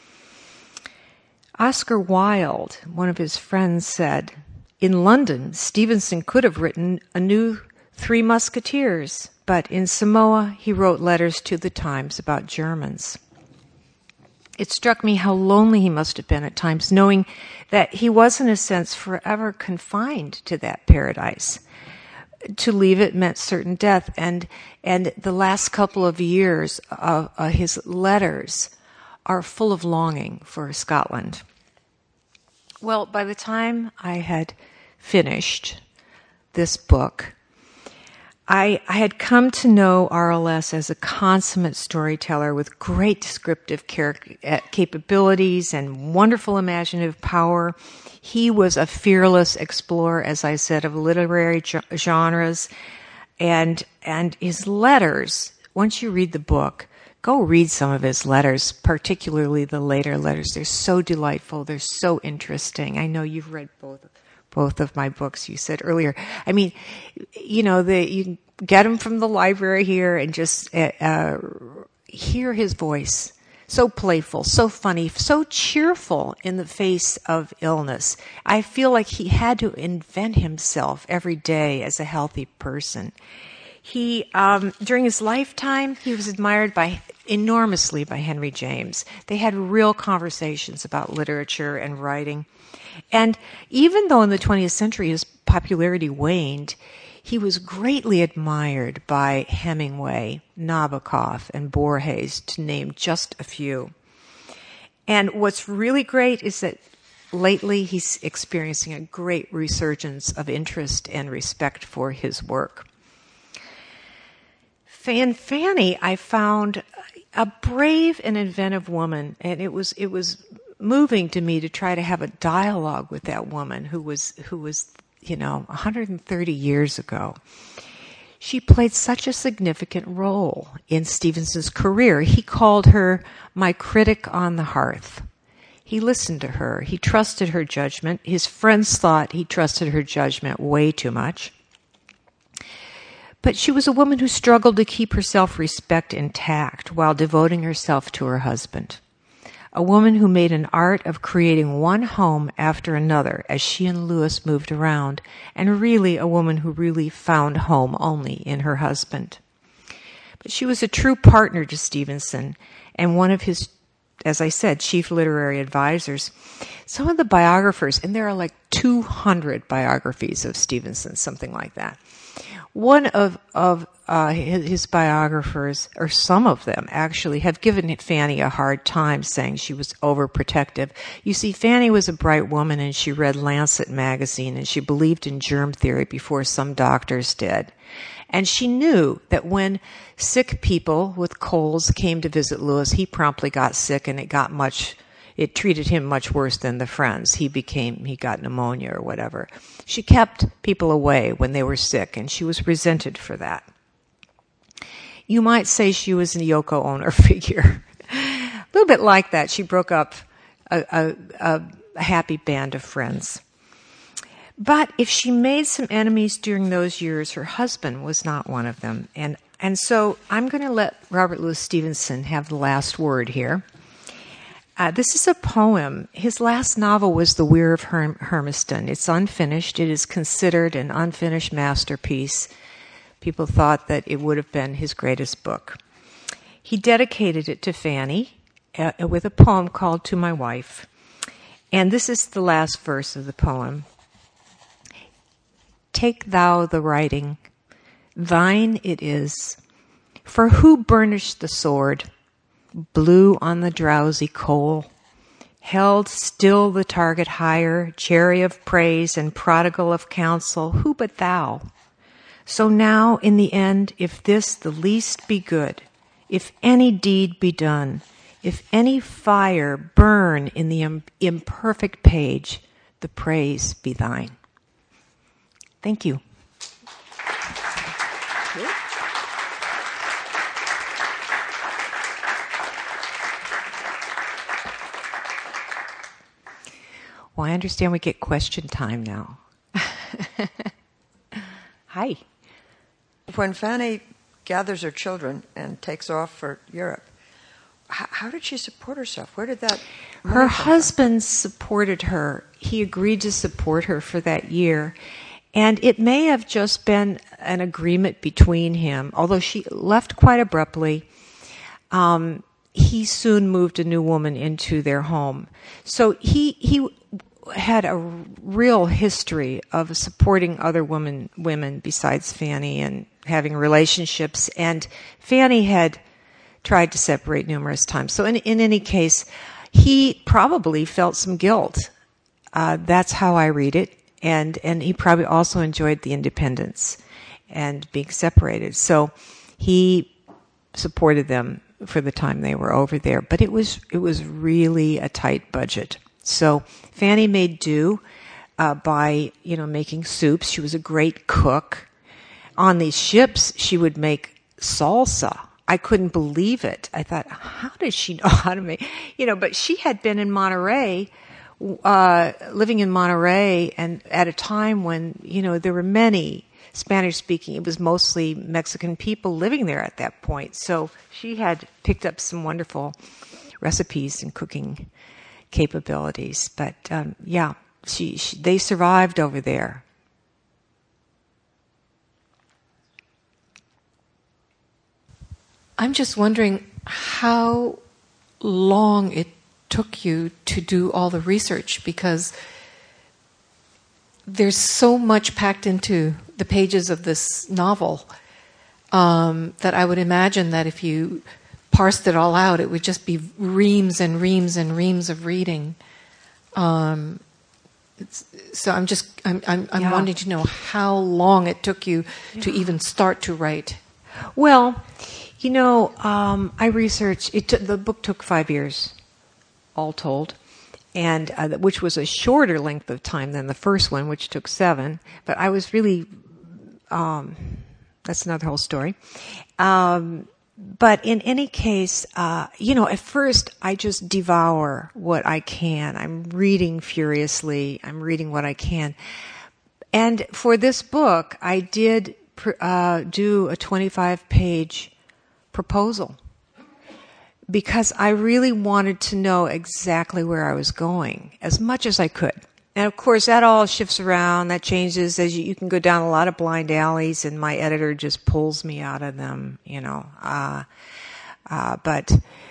Oscar Wilde, one of his friends, said, "In London, Stevenson could have written a new Three Musketeers, but in Samoa, he wrote letters to the Times about Germans." It struck me how lonely he must have been at times, knowing that he was, in a sense, forever confined to that paradise. To leave it meant certain death, and and the last couple of years of uh, his letters are full of longing for Scotland. Well, by the time I had finished this book, I, I had come to know R L S as a consummate storyteller with great descriptive car- capabilities and wonderful imaginative power. He was a fearless explorer, as I said, of literary ge- genres. And, and his letters, once you read the book, go read some of his letters, particularly the later letters. They're so delightful. They're so interesting. I know you've read both both of my books, you said earlier. I mean, you know, the, you can get them from the library here and just uh, uh, hear his voice. So playful, so funny, so cheerful in the face of illness. I feel like he had to invent himself every day as a healthy person. He, um, during his lifetime, he was admired by enormously by Henry James. They had real conversations about literature and writing. And even though in the twentieth century his popularity waned, he was greatly admired by Hemingway, Nabokov, and Borges, to name just a few. And what's really great is that lately he's experiencing a great resurgence of interest and respect for his work. Fan Fanny, I found a brave and inventive woman, and it was it was moving to me to try to have a dialogue with that woman who was who was, you know, one hundred thirty years ago. She played such a significant role in Stevenson's career. He called her my critic on the hearth. He listened to her. He trusted her judgment. His friends thought he trusted her judgment way too much. But she was a woman who struggled to keep her self-respect intact while devoting herself to her husband. A woman who made an art of creating one home after another as she and Lewis moved around, and really a woman who really found home only in her husband. But she was a true partner to Stevenson and one of his, as I said, chief literary advisors. Some of the biographers, and there are like two hundred biographies of Stevenson, something like that. One of, of uh, his, his biographers, or some of them actually, have given Fanny a hard time, saying she was overprotective. You see, Fanny was a bright woman, and she read Lancet magazine, and she believed in germ theory before some doctors did. And she knew that when sick people with colds came to visit Lewis, he promptly got sick, and it got much... It treated him much worse than the friends. He became, he got pneumonia or whatever. She kept people away when they were sick, and she was resented for that. You might say she was a Yoko Ono figure. A little bit like that. She broke up a, a, a, a happy band of friends. But if she made some enemies during those years, her husband was not one of them. And, and so I'm going to let Robert Louis Stevenson have the last word here. Uh, this is a poem. His last novel was The Weir of Herm- Hermiston. It's unfinished. It is considered an unfinished masterpiece. People thought that it would have been his greatest book. He dedicated it to Fanny uh, with a poem called To My Wife. And this is the last verse of the poem. Take thou the writing, thine it is. For who burnished the sword? Blew on the drowsy coal, held still the target higher, cherry of praise and prodigal of counsel, who but thou? So now, in the end, if this the least be good, if any deed be done, If any fire burn in the im- imperfect page, the praise be thine. Thank you. Well, I understand we get question time now. Hi. When Fanny gathers her children and takes off for Europe, how, how did she support herself? Where did that... Her husband supported her. He agreed to support her for that year. And it may have just been an agreement between him, although she left quite abruptly. Um, he soon moved a new woman into their home. So he he had a real history of supporting other women women besides Fanny and having relationships. And Fanny had tried to separate numerous times. So in, in any case, he probably felt some guilt. Uh, that's how I read it. And and he probably also enjoyed the independence and being separated. So he supported them for the time they were over there. But it was it was really a tight budget. So Fanny made do uh, by, you know, making soups. She was a great cook. On these ships, she would make salsa. I couldn't believe it. I thought, how does she know how to make, you know, but she had been in Monterey, uh, living in Monterey, and at a time when, you know, there were many Spanish-speaking, it was mostly Mexican people living there at that point. So she had picked up some wonderful recipes and cooking capabilities. But, um, yeah, she, she they survived over there. I'm just wondering how long it took you to do all the research, because there's so much packed into the pages of this novel um, that I would imagine that if you parsed it all out, it would just be reams and reams and reams of reading. Um, it's, so I'm just I'm I'm, I'm yeah. wanting to know how long it took you yeah. to even start to write. Well, you know, um, I researched. It t- the book took five years, all told, and uh, which was a shorter length of time than the first one, which took seven. But I was really, um, that's another whole story. Um, but in any case, uh, you know, at first I just devour what I can. I'm reading furiously. I'm reading what I can. And for this book, I did pr- uh, do a twenty-five page proposal, because I really wanted to know exactly where I was going as much as I could. And of course, that all shifts around, that changes as you, you can go down a lot of blind alleys, and my editor just pulls me out of them, you know. Uh, uh, but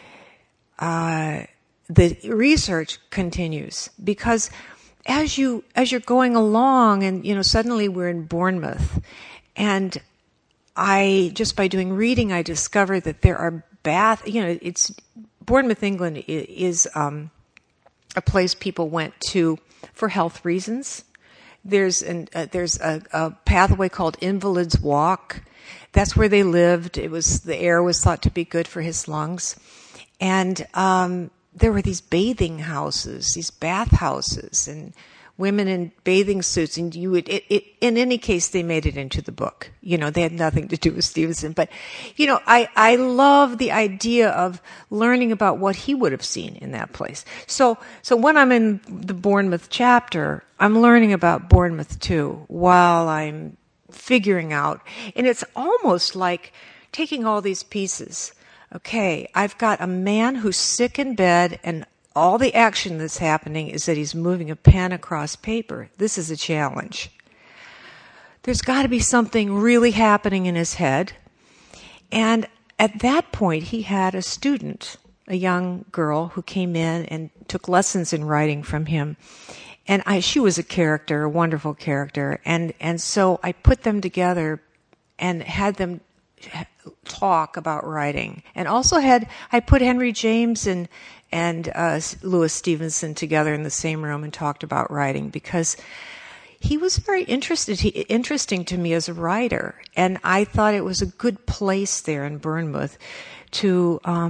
uh, the research continues, because as you as you're going along, and you know, suddenly we're in Bournemouth, and I, just by doing reading, I discovered that there are bath, you know, it's, Bournemouth, England is um, a place people went to for health reasons. There's an, uh, there's a, a pathway called Invalid's Walk. That's where they lived. It was, the air was thought to be good for his lungs. And um, there were these bathing houses, these bath houses, and women in bathing suits, and you would, it, it, in any case, they made it into the book. You know, they had nothing to do with Stevenson. But, you know, I, I love the idea of learning about what he would have seen in that place. So, so when I'm in the Bournemouth chapter, I'm learning about Bournemouth too, while I'm figuring out. And it's almost like taking all these pieces. Okay, I've got a man who's sick in bed, and all the action that's happening is that he's moving a pen across paper. This is a challenge. There's got to be something really happening in his head. And at that point, he had a student, a young girl, who came in and took lessons in writing from him. And I, she was a character, a wonderful character. And, and so I put them together and had them talk about writing. And also had, I put Henry James and and uh, Louis Stevenson together in the same room and talked about writing, because he was very interested, he, interesting to me as a writer, and I thought it was a good place there in Bournemouth to um,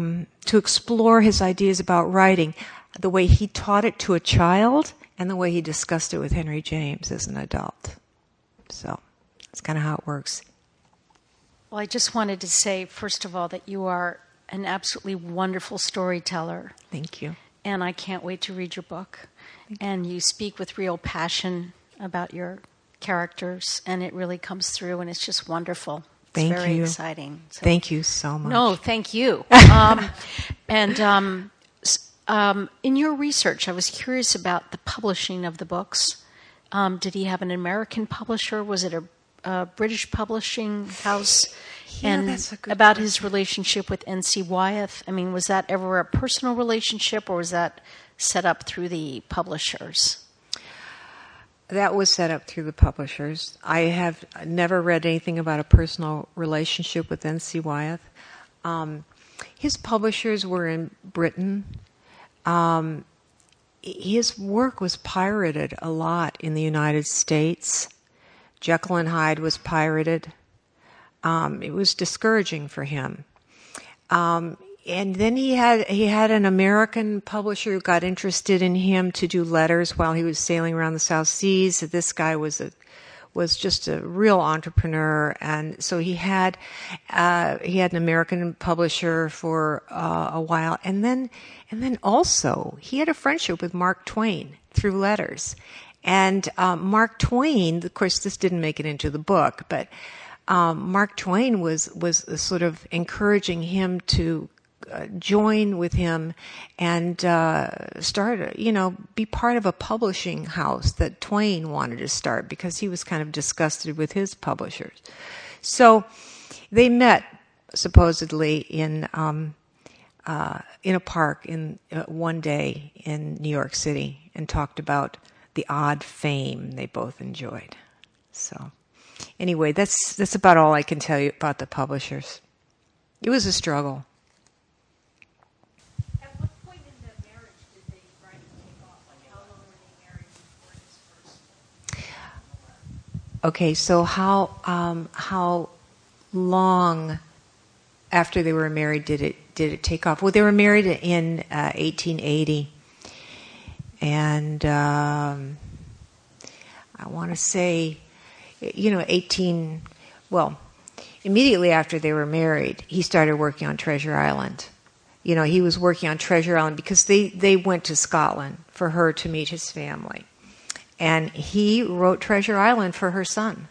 to explore his ideas about writing, the way he taught it to a child and the way he discussed it with Henry James as an adult. So that's kind of how it works. Well, I just wanted to say, first of all, that you are an absolutely wonderful storyteller. Thank you. And I can't wait to read your book. And you speak with real passion about your characters, and it really comes through, and it's just wonderful. It's thank very you. exciting. So, thank you so much. No, thank you. um, and um, um, in your research, I was curious about the publishing of the books. Um, did he have an American publisher? Was it a, a British publishing house? Yeah, and that's a good about question. his relationship with N C Wyeth. I mean, was that ever a personal relationship, or was that set up through the publishers? That was set up through the publishers. I have never read anything about a personal relationship with N C Wyeth. Um, his publishers were in Britain. Um, his work was pirated a lot in the United States. Jekyll and Hyde was pirated. Um, it was discouraging for him. Um, and then he had he had an American publisher who got interested in him to do letters while he was sailing around the South Seas. This guy was a was just a real entrepreneur, and so he had uh, he had an American publisher for uh, a while, and then and then also he had a friendship with Mark Twain through letters. And um, Mark Twain, of course, this didn't make it into the book, but um, Mark Twain was was sort of encouraging him to uh, join with him and uh, start, you know, be part of a publishing house that Twain wanted to start because he was kind of disgusted with his publishers. So they met supposedly in um, uh, in a park in uh, one day in New York City and talked about the odd fame they both enjoyed. So, anyway, that's that's about all I can tell you about the publishers. It was a struggle. At what point in the marriage did they write and take off? Like, how long were they married before his first? Okay, so how um, how long after they were married did it did it take off? Well, they were married in uh, eighteen eighty. And um, I want to say, you know, eighteen, well, immediately after they were married, he started working on Treasure Island. You know, he was working on Treasure Island because they, they went to Scotland for her to meet his family. And he wrote Treasure Island for her son.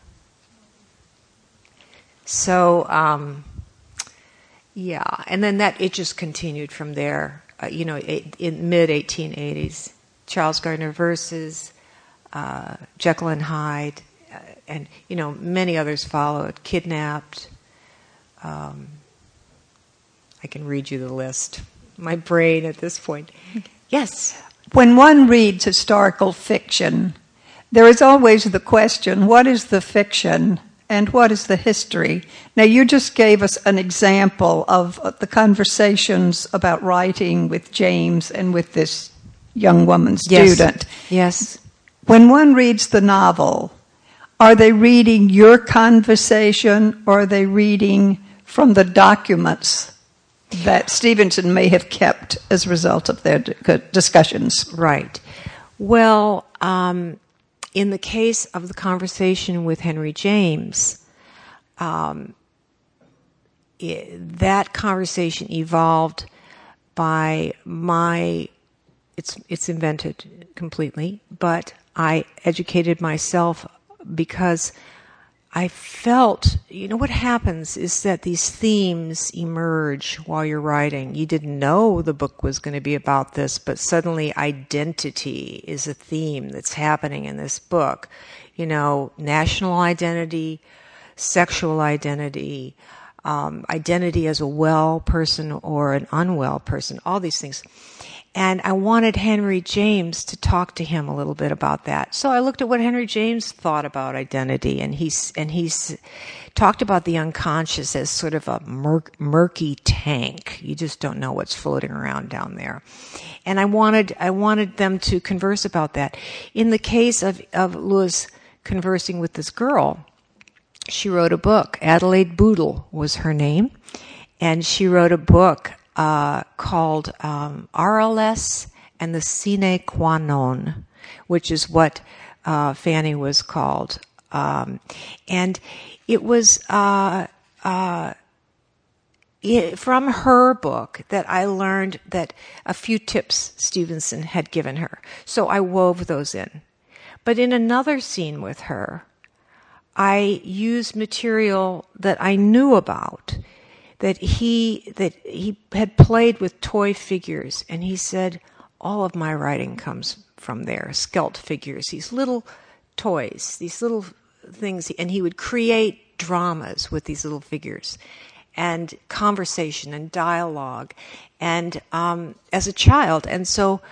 So, um, yeah, and then that, it just continued from there, uh, you know, it, in mid eighteen eighties. Charles Gardner Verses, uh, Jekyll and Hyde, uh, and, you know, many others followed. Kidnapped. Um, I can read you the list. My brain at this point. Yes? When one reads historical fiction, there is always the question, what is the fiction and what is the history? Now, you just gave us an example of the conversations about writing with James and with this young woman student. Yes. Yes. When one reads the novel, are they reading your conversation or are they reading from the documents that Stevenson may have kept as a result of their discussions? Right. Well, um, in the case of the conversation with Henry James, um, it, that conversation evolved by my It's it's invented completely, but I educated myself because I felt, you know, what happens is that these themes emerge while you're writing. You didn't know the book was going to be about this, but suddenly identity is a theme that's happening in this book. You know, national identity, sexual identity, um, identity as a well person or an unwell person, all these things. And I wanted Henry James to talk to him a little bit about that. So I looked at what Henry James thought about identity, and he's and he's talked about the unconscious as sort of a mur- murky tank. You just don't know what's floating around down there. And I wanted I wanted them to converse about that. In the case of of Lewis conversing with this girl, she wrote a book. Adelaide Boodle was her name, and she wrote a book uh, called um, R L S and the Sine Qua Non, which is what uh, Fanny was called. Um, and it was uh, uh, it, from her book that I learned that a few tips Stevenson had given her. So I wove those in. But in another scene with her, I used material that I knew about, that he that he had played with toy figures, and he said, all of my writing comes from there, skelt figures, these little toys, these little things, and he would create dramas with these little figures, and conversation and dialogue, and um, as a child, and so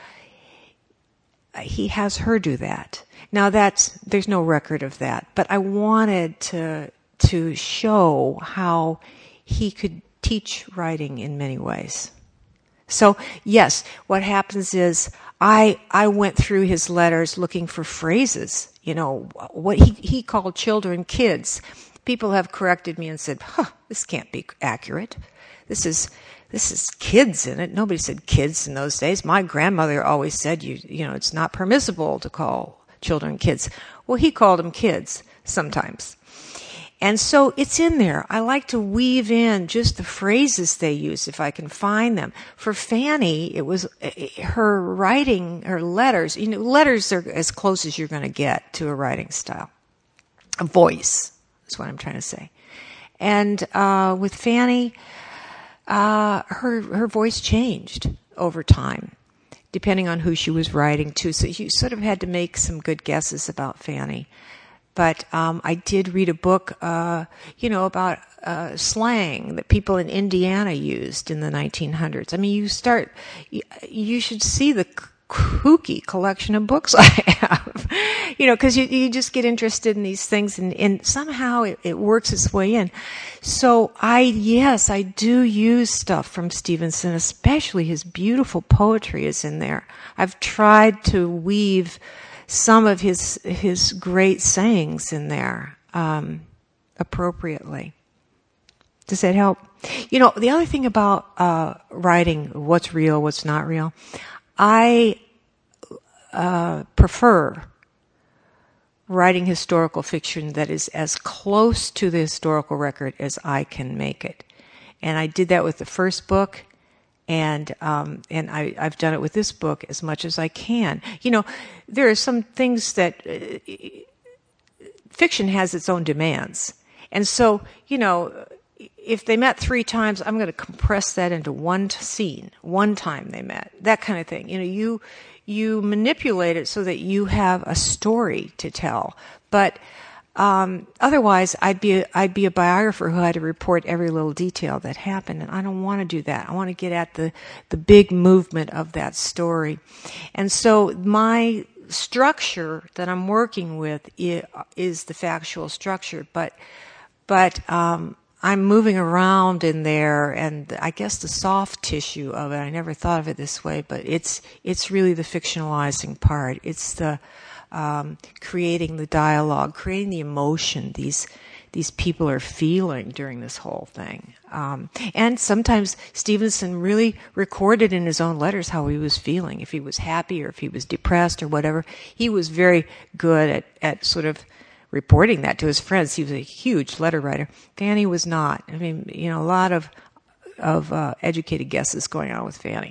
he has her do that. Now that's, there's no record of that, but I wanted to to show how he could teach writing in many ways. So yes, what happens is I I went through his letters looking for phrases, you know, what he, he called children kids. People have corrected me and said, huh, this can't be accurate. This is This is kids in it. Nobody said kids in those days. My grandmother always said, you you know, it's not permissible to call children kids. Well, he called them kids sometimes. And so it's in there. I like to weave in just the phrases they use if I can find them. For Fanny, it was her writing, her letters. You know, letters are as close as you're going to get to a writing style. A voice is what I'm trying to say. And uh, with Fanny, Uh, her her voice changed over time, depending on who she was writing to. So you sort of had to make some good guesses about Fanny. But um, I did read a book, uh, you know, about uh, slang that people in Indiana used in the nineteen hundreds. I mean, you start, you, you should see the kooky collection of books I have, you know, because you, you just get interested in these things, and, and somehow it, it works its way in. So I, yes, I do use stuff from Stevenson, especially his beautiful poetry is in there. I've tried to weave some of his his great sayings in there um, appropriately. Does that help? You know, the other thing about uh, writing, what's real, what's not real, I uh, prefer writing historical fiction that is as close to the historical record as I can make it. And I did that with the first book, and um, and I, I've done it with this book as much as I can. You know, there are some things that uh, fiction has its own demands. And so, you know, if they met three times, I'm going to compress that into one scene, one time they met, that kind of thing. You know, you you manipulate it so that you have a story to tell. But um, otherwise, I'd be a, I'd be a biographer who had to report every little detail that happened, and I don't want to do that. I want to get at the the big movement of that story. And so my structure that I'm working with is the factual structure, but but um, I'm moving around in there, and I guess the soft tissue of it, I never thought of it this way, but it's it's really the fictionalizing part. It's the um, creating the dialogue, creating the emotion these these people are feeling during this whole thing. Um, and sometimes Stevenson really recorded in his own letters how he was feeling, if he was happy or if he was depressed or whatever. He was very good at, at sort of reporting that to his friends. He was a huge letter writer. Fanny was not. I mean, you know, a lot of of uh, educated guesses going on with Fanny.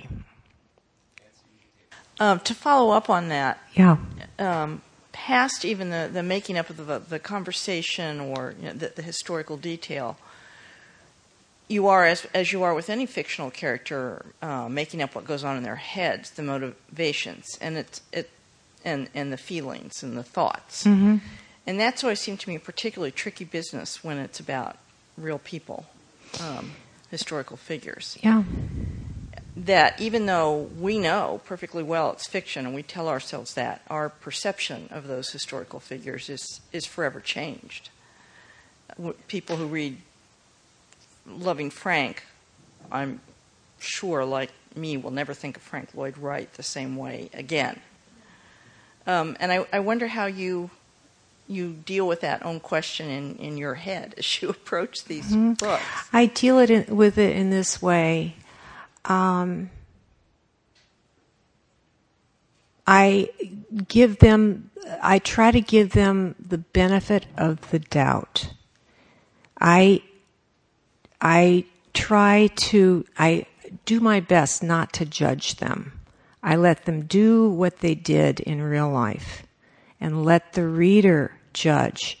Um, to follow up on that, yeah, um, past even the, the making up of the, the conversation or you know, the, the historical detail, you are, as as you are with any fictional character, uh, making up what goes on in their heads, the motivations, and it's it, and and the feelings and the thoughts. Mm-hmm. And that's always seemed to me a particularly tricky business when it's about real people, um, historical figures. Yeah. That even though we know perfectly well it's fiction and we tell ourselves that, our perception of those historical figures is, is forever changed. People who read Loving Frank, I'm sure, like me, will never think of Frank Lloyd Wright the same way again. Um, and I, I wonder how you... you deal with that own question in, in your head as you approach these mm-hmm. books. I deal it in, with it in this way. um, I give them, I try to give them the benefit of the doubt. I, I try to, I do my best not to judge them. I let them do what they did in real life and let the reader judge.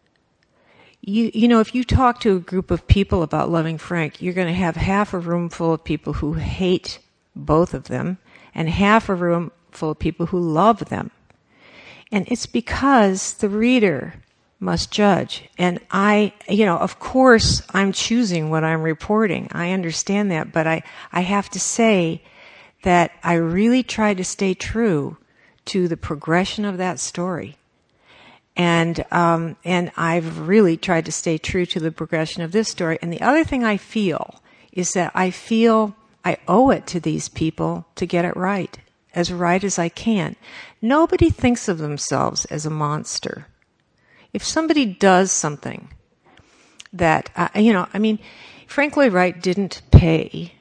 You, you know, if you talk to a group of people about Loving Frank, you're going to have half a room full of people who hate both of them and half a room full of people who love them. And it's because the reader must judge. And I, you know, of course, I'm choosing what I'm reporting. I understand that, but I, I have to say that I really try to stay true to the progression of that story. And um, and I've really tried to stay true to the progression of this story. And the other thing I feel is that I feel I owe it to these people to get it right, as right as I can. Nobody thinks of themselves as a monster. If somebody does something that, uh, you know, I mean, Frank Lloyd Wright didn't pay.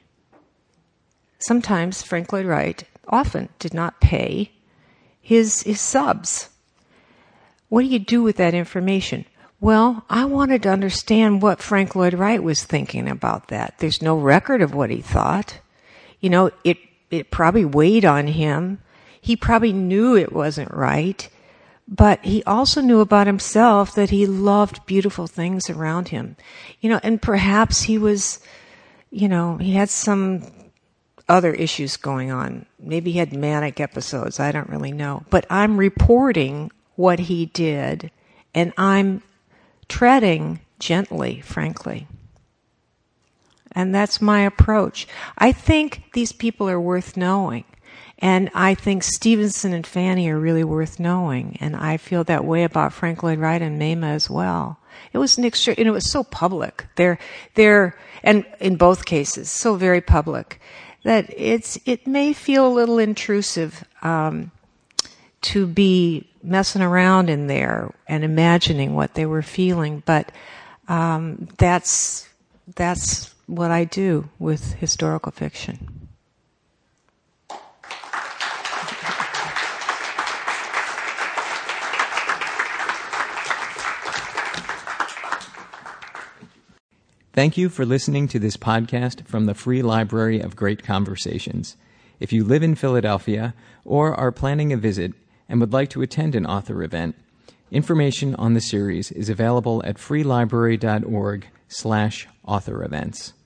Sometimes Frank Lloyd Wright often did not pay his his subs. What do you do with that information? Well, I wanted to understand what Frank Lloyd Wright was thinking about that. There's no record of what he thought. You know, it, it probably weighed on him. He probably knew it wasn't right. But he also knew about himself that he loved beautiful things around him. You know, and perhaps he was, you know, he had some other issues going on. Maybe he had manic episodes. I don't really know. But I'm reporting what he did, and I'm treading gently, frankly. And that's my approach. I think these people are worth knowing, and I think Stevenson and Fanny are really worth knowing, and I feel that way about Frank Lloyd Wright and Mema as well. It was an extra, and it was so public. They're, they're, and in both cases, so very public that it's, it may feel a little intrusive, um, to be messing around in there and imagining what they were feeling, but um, that's that's what I do with historical fiction. Thank you for listening to this podcast from the Free Library of Great Conversations. If you live in Philadelphia or are planning a visit and would like to attend an author event, information on the series is available at freelibrary dot org slash author events.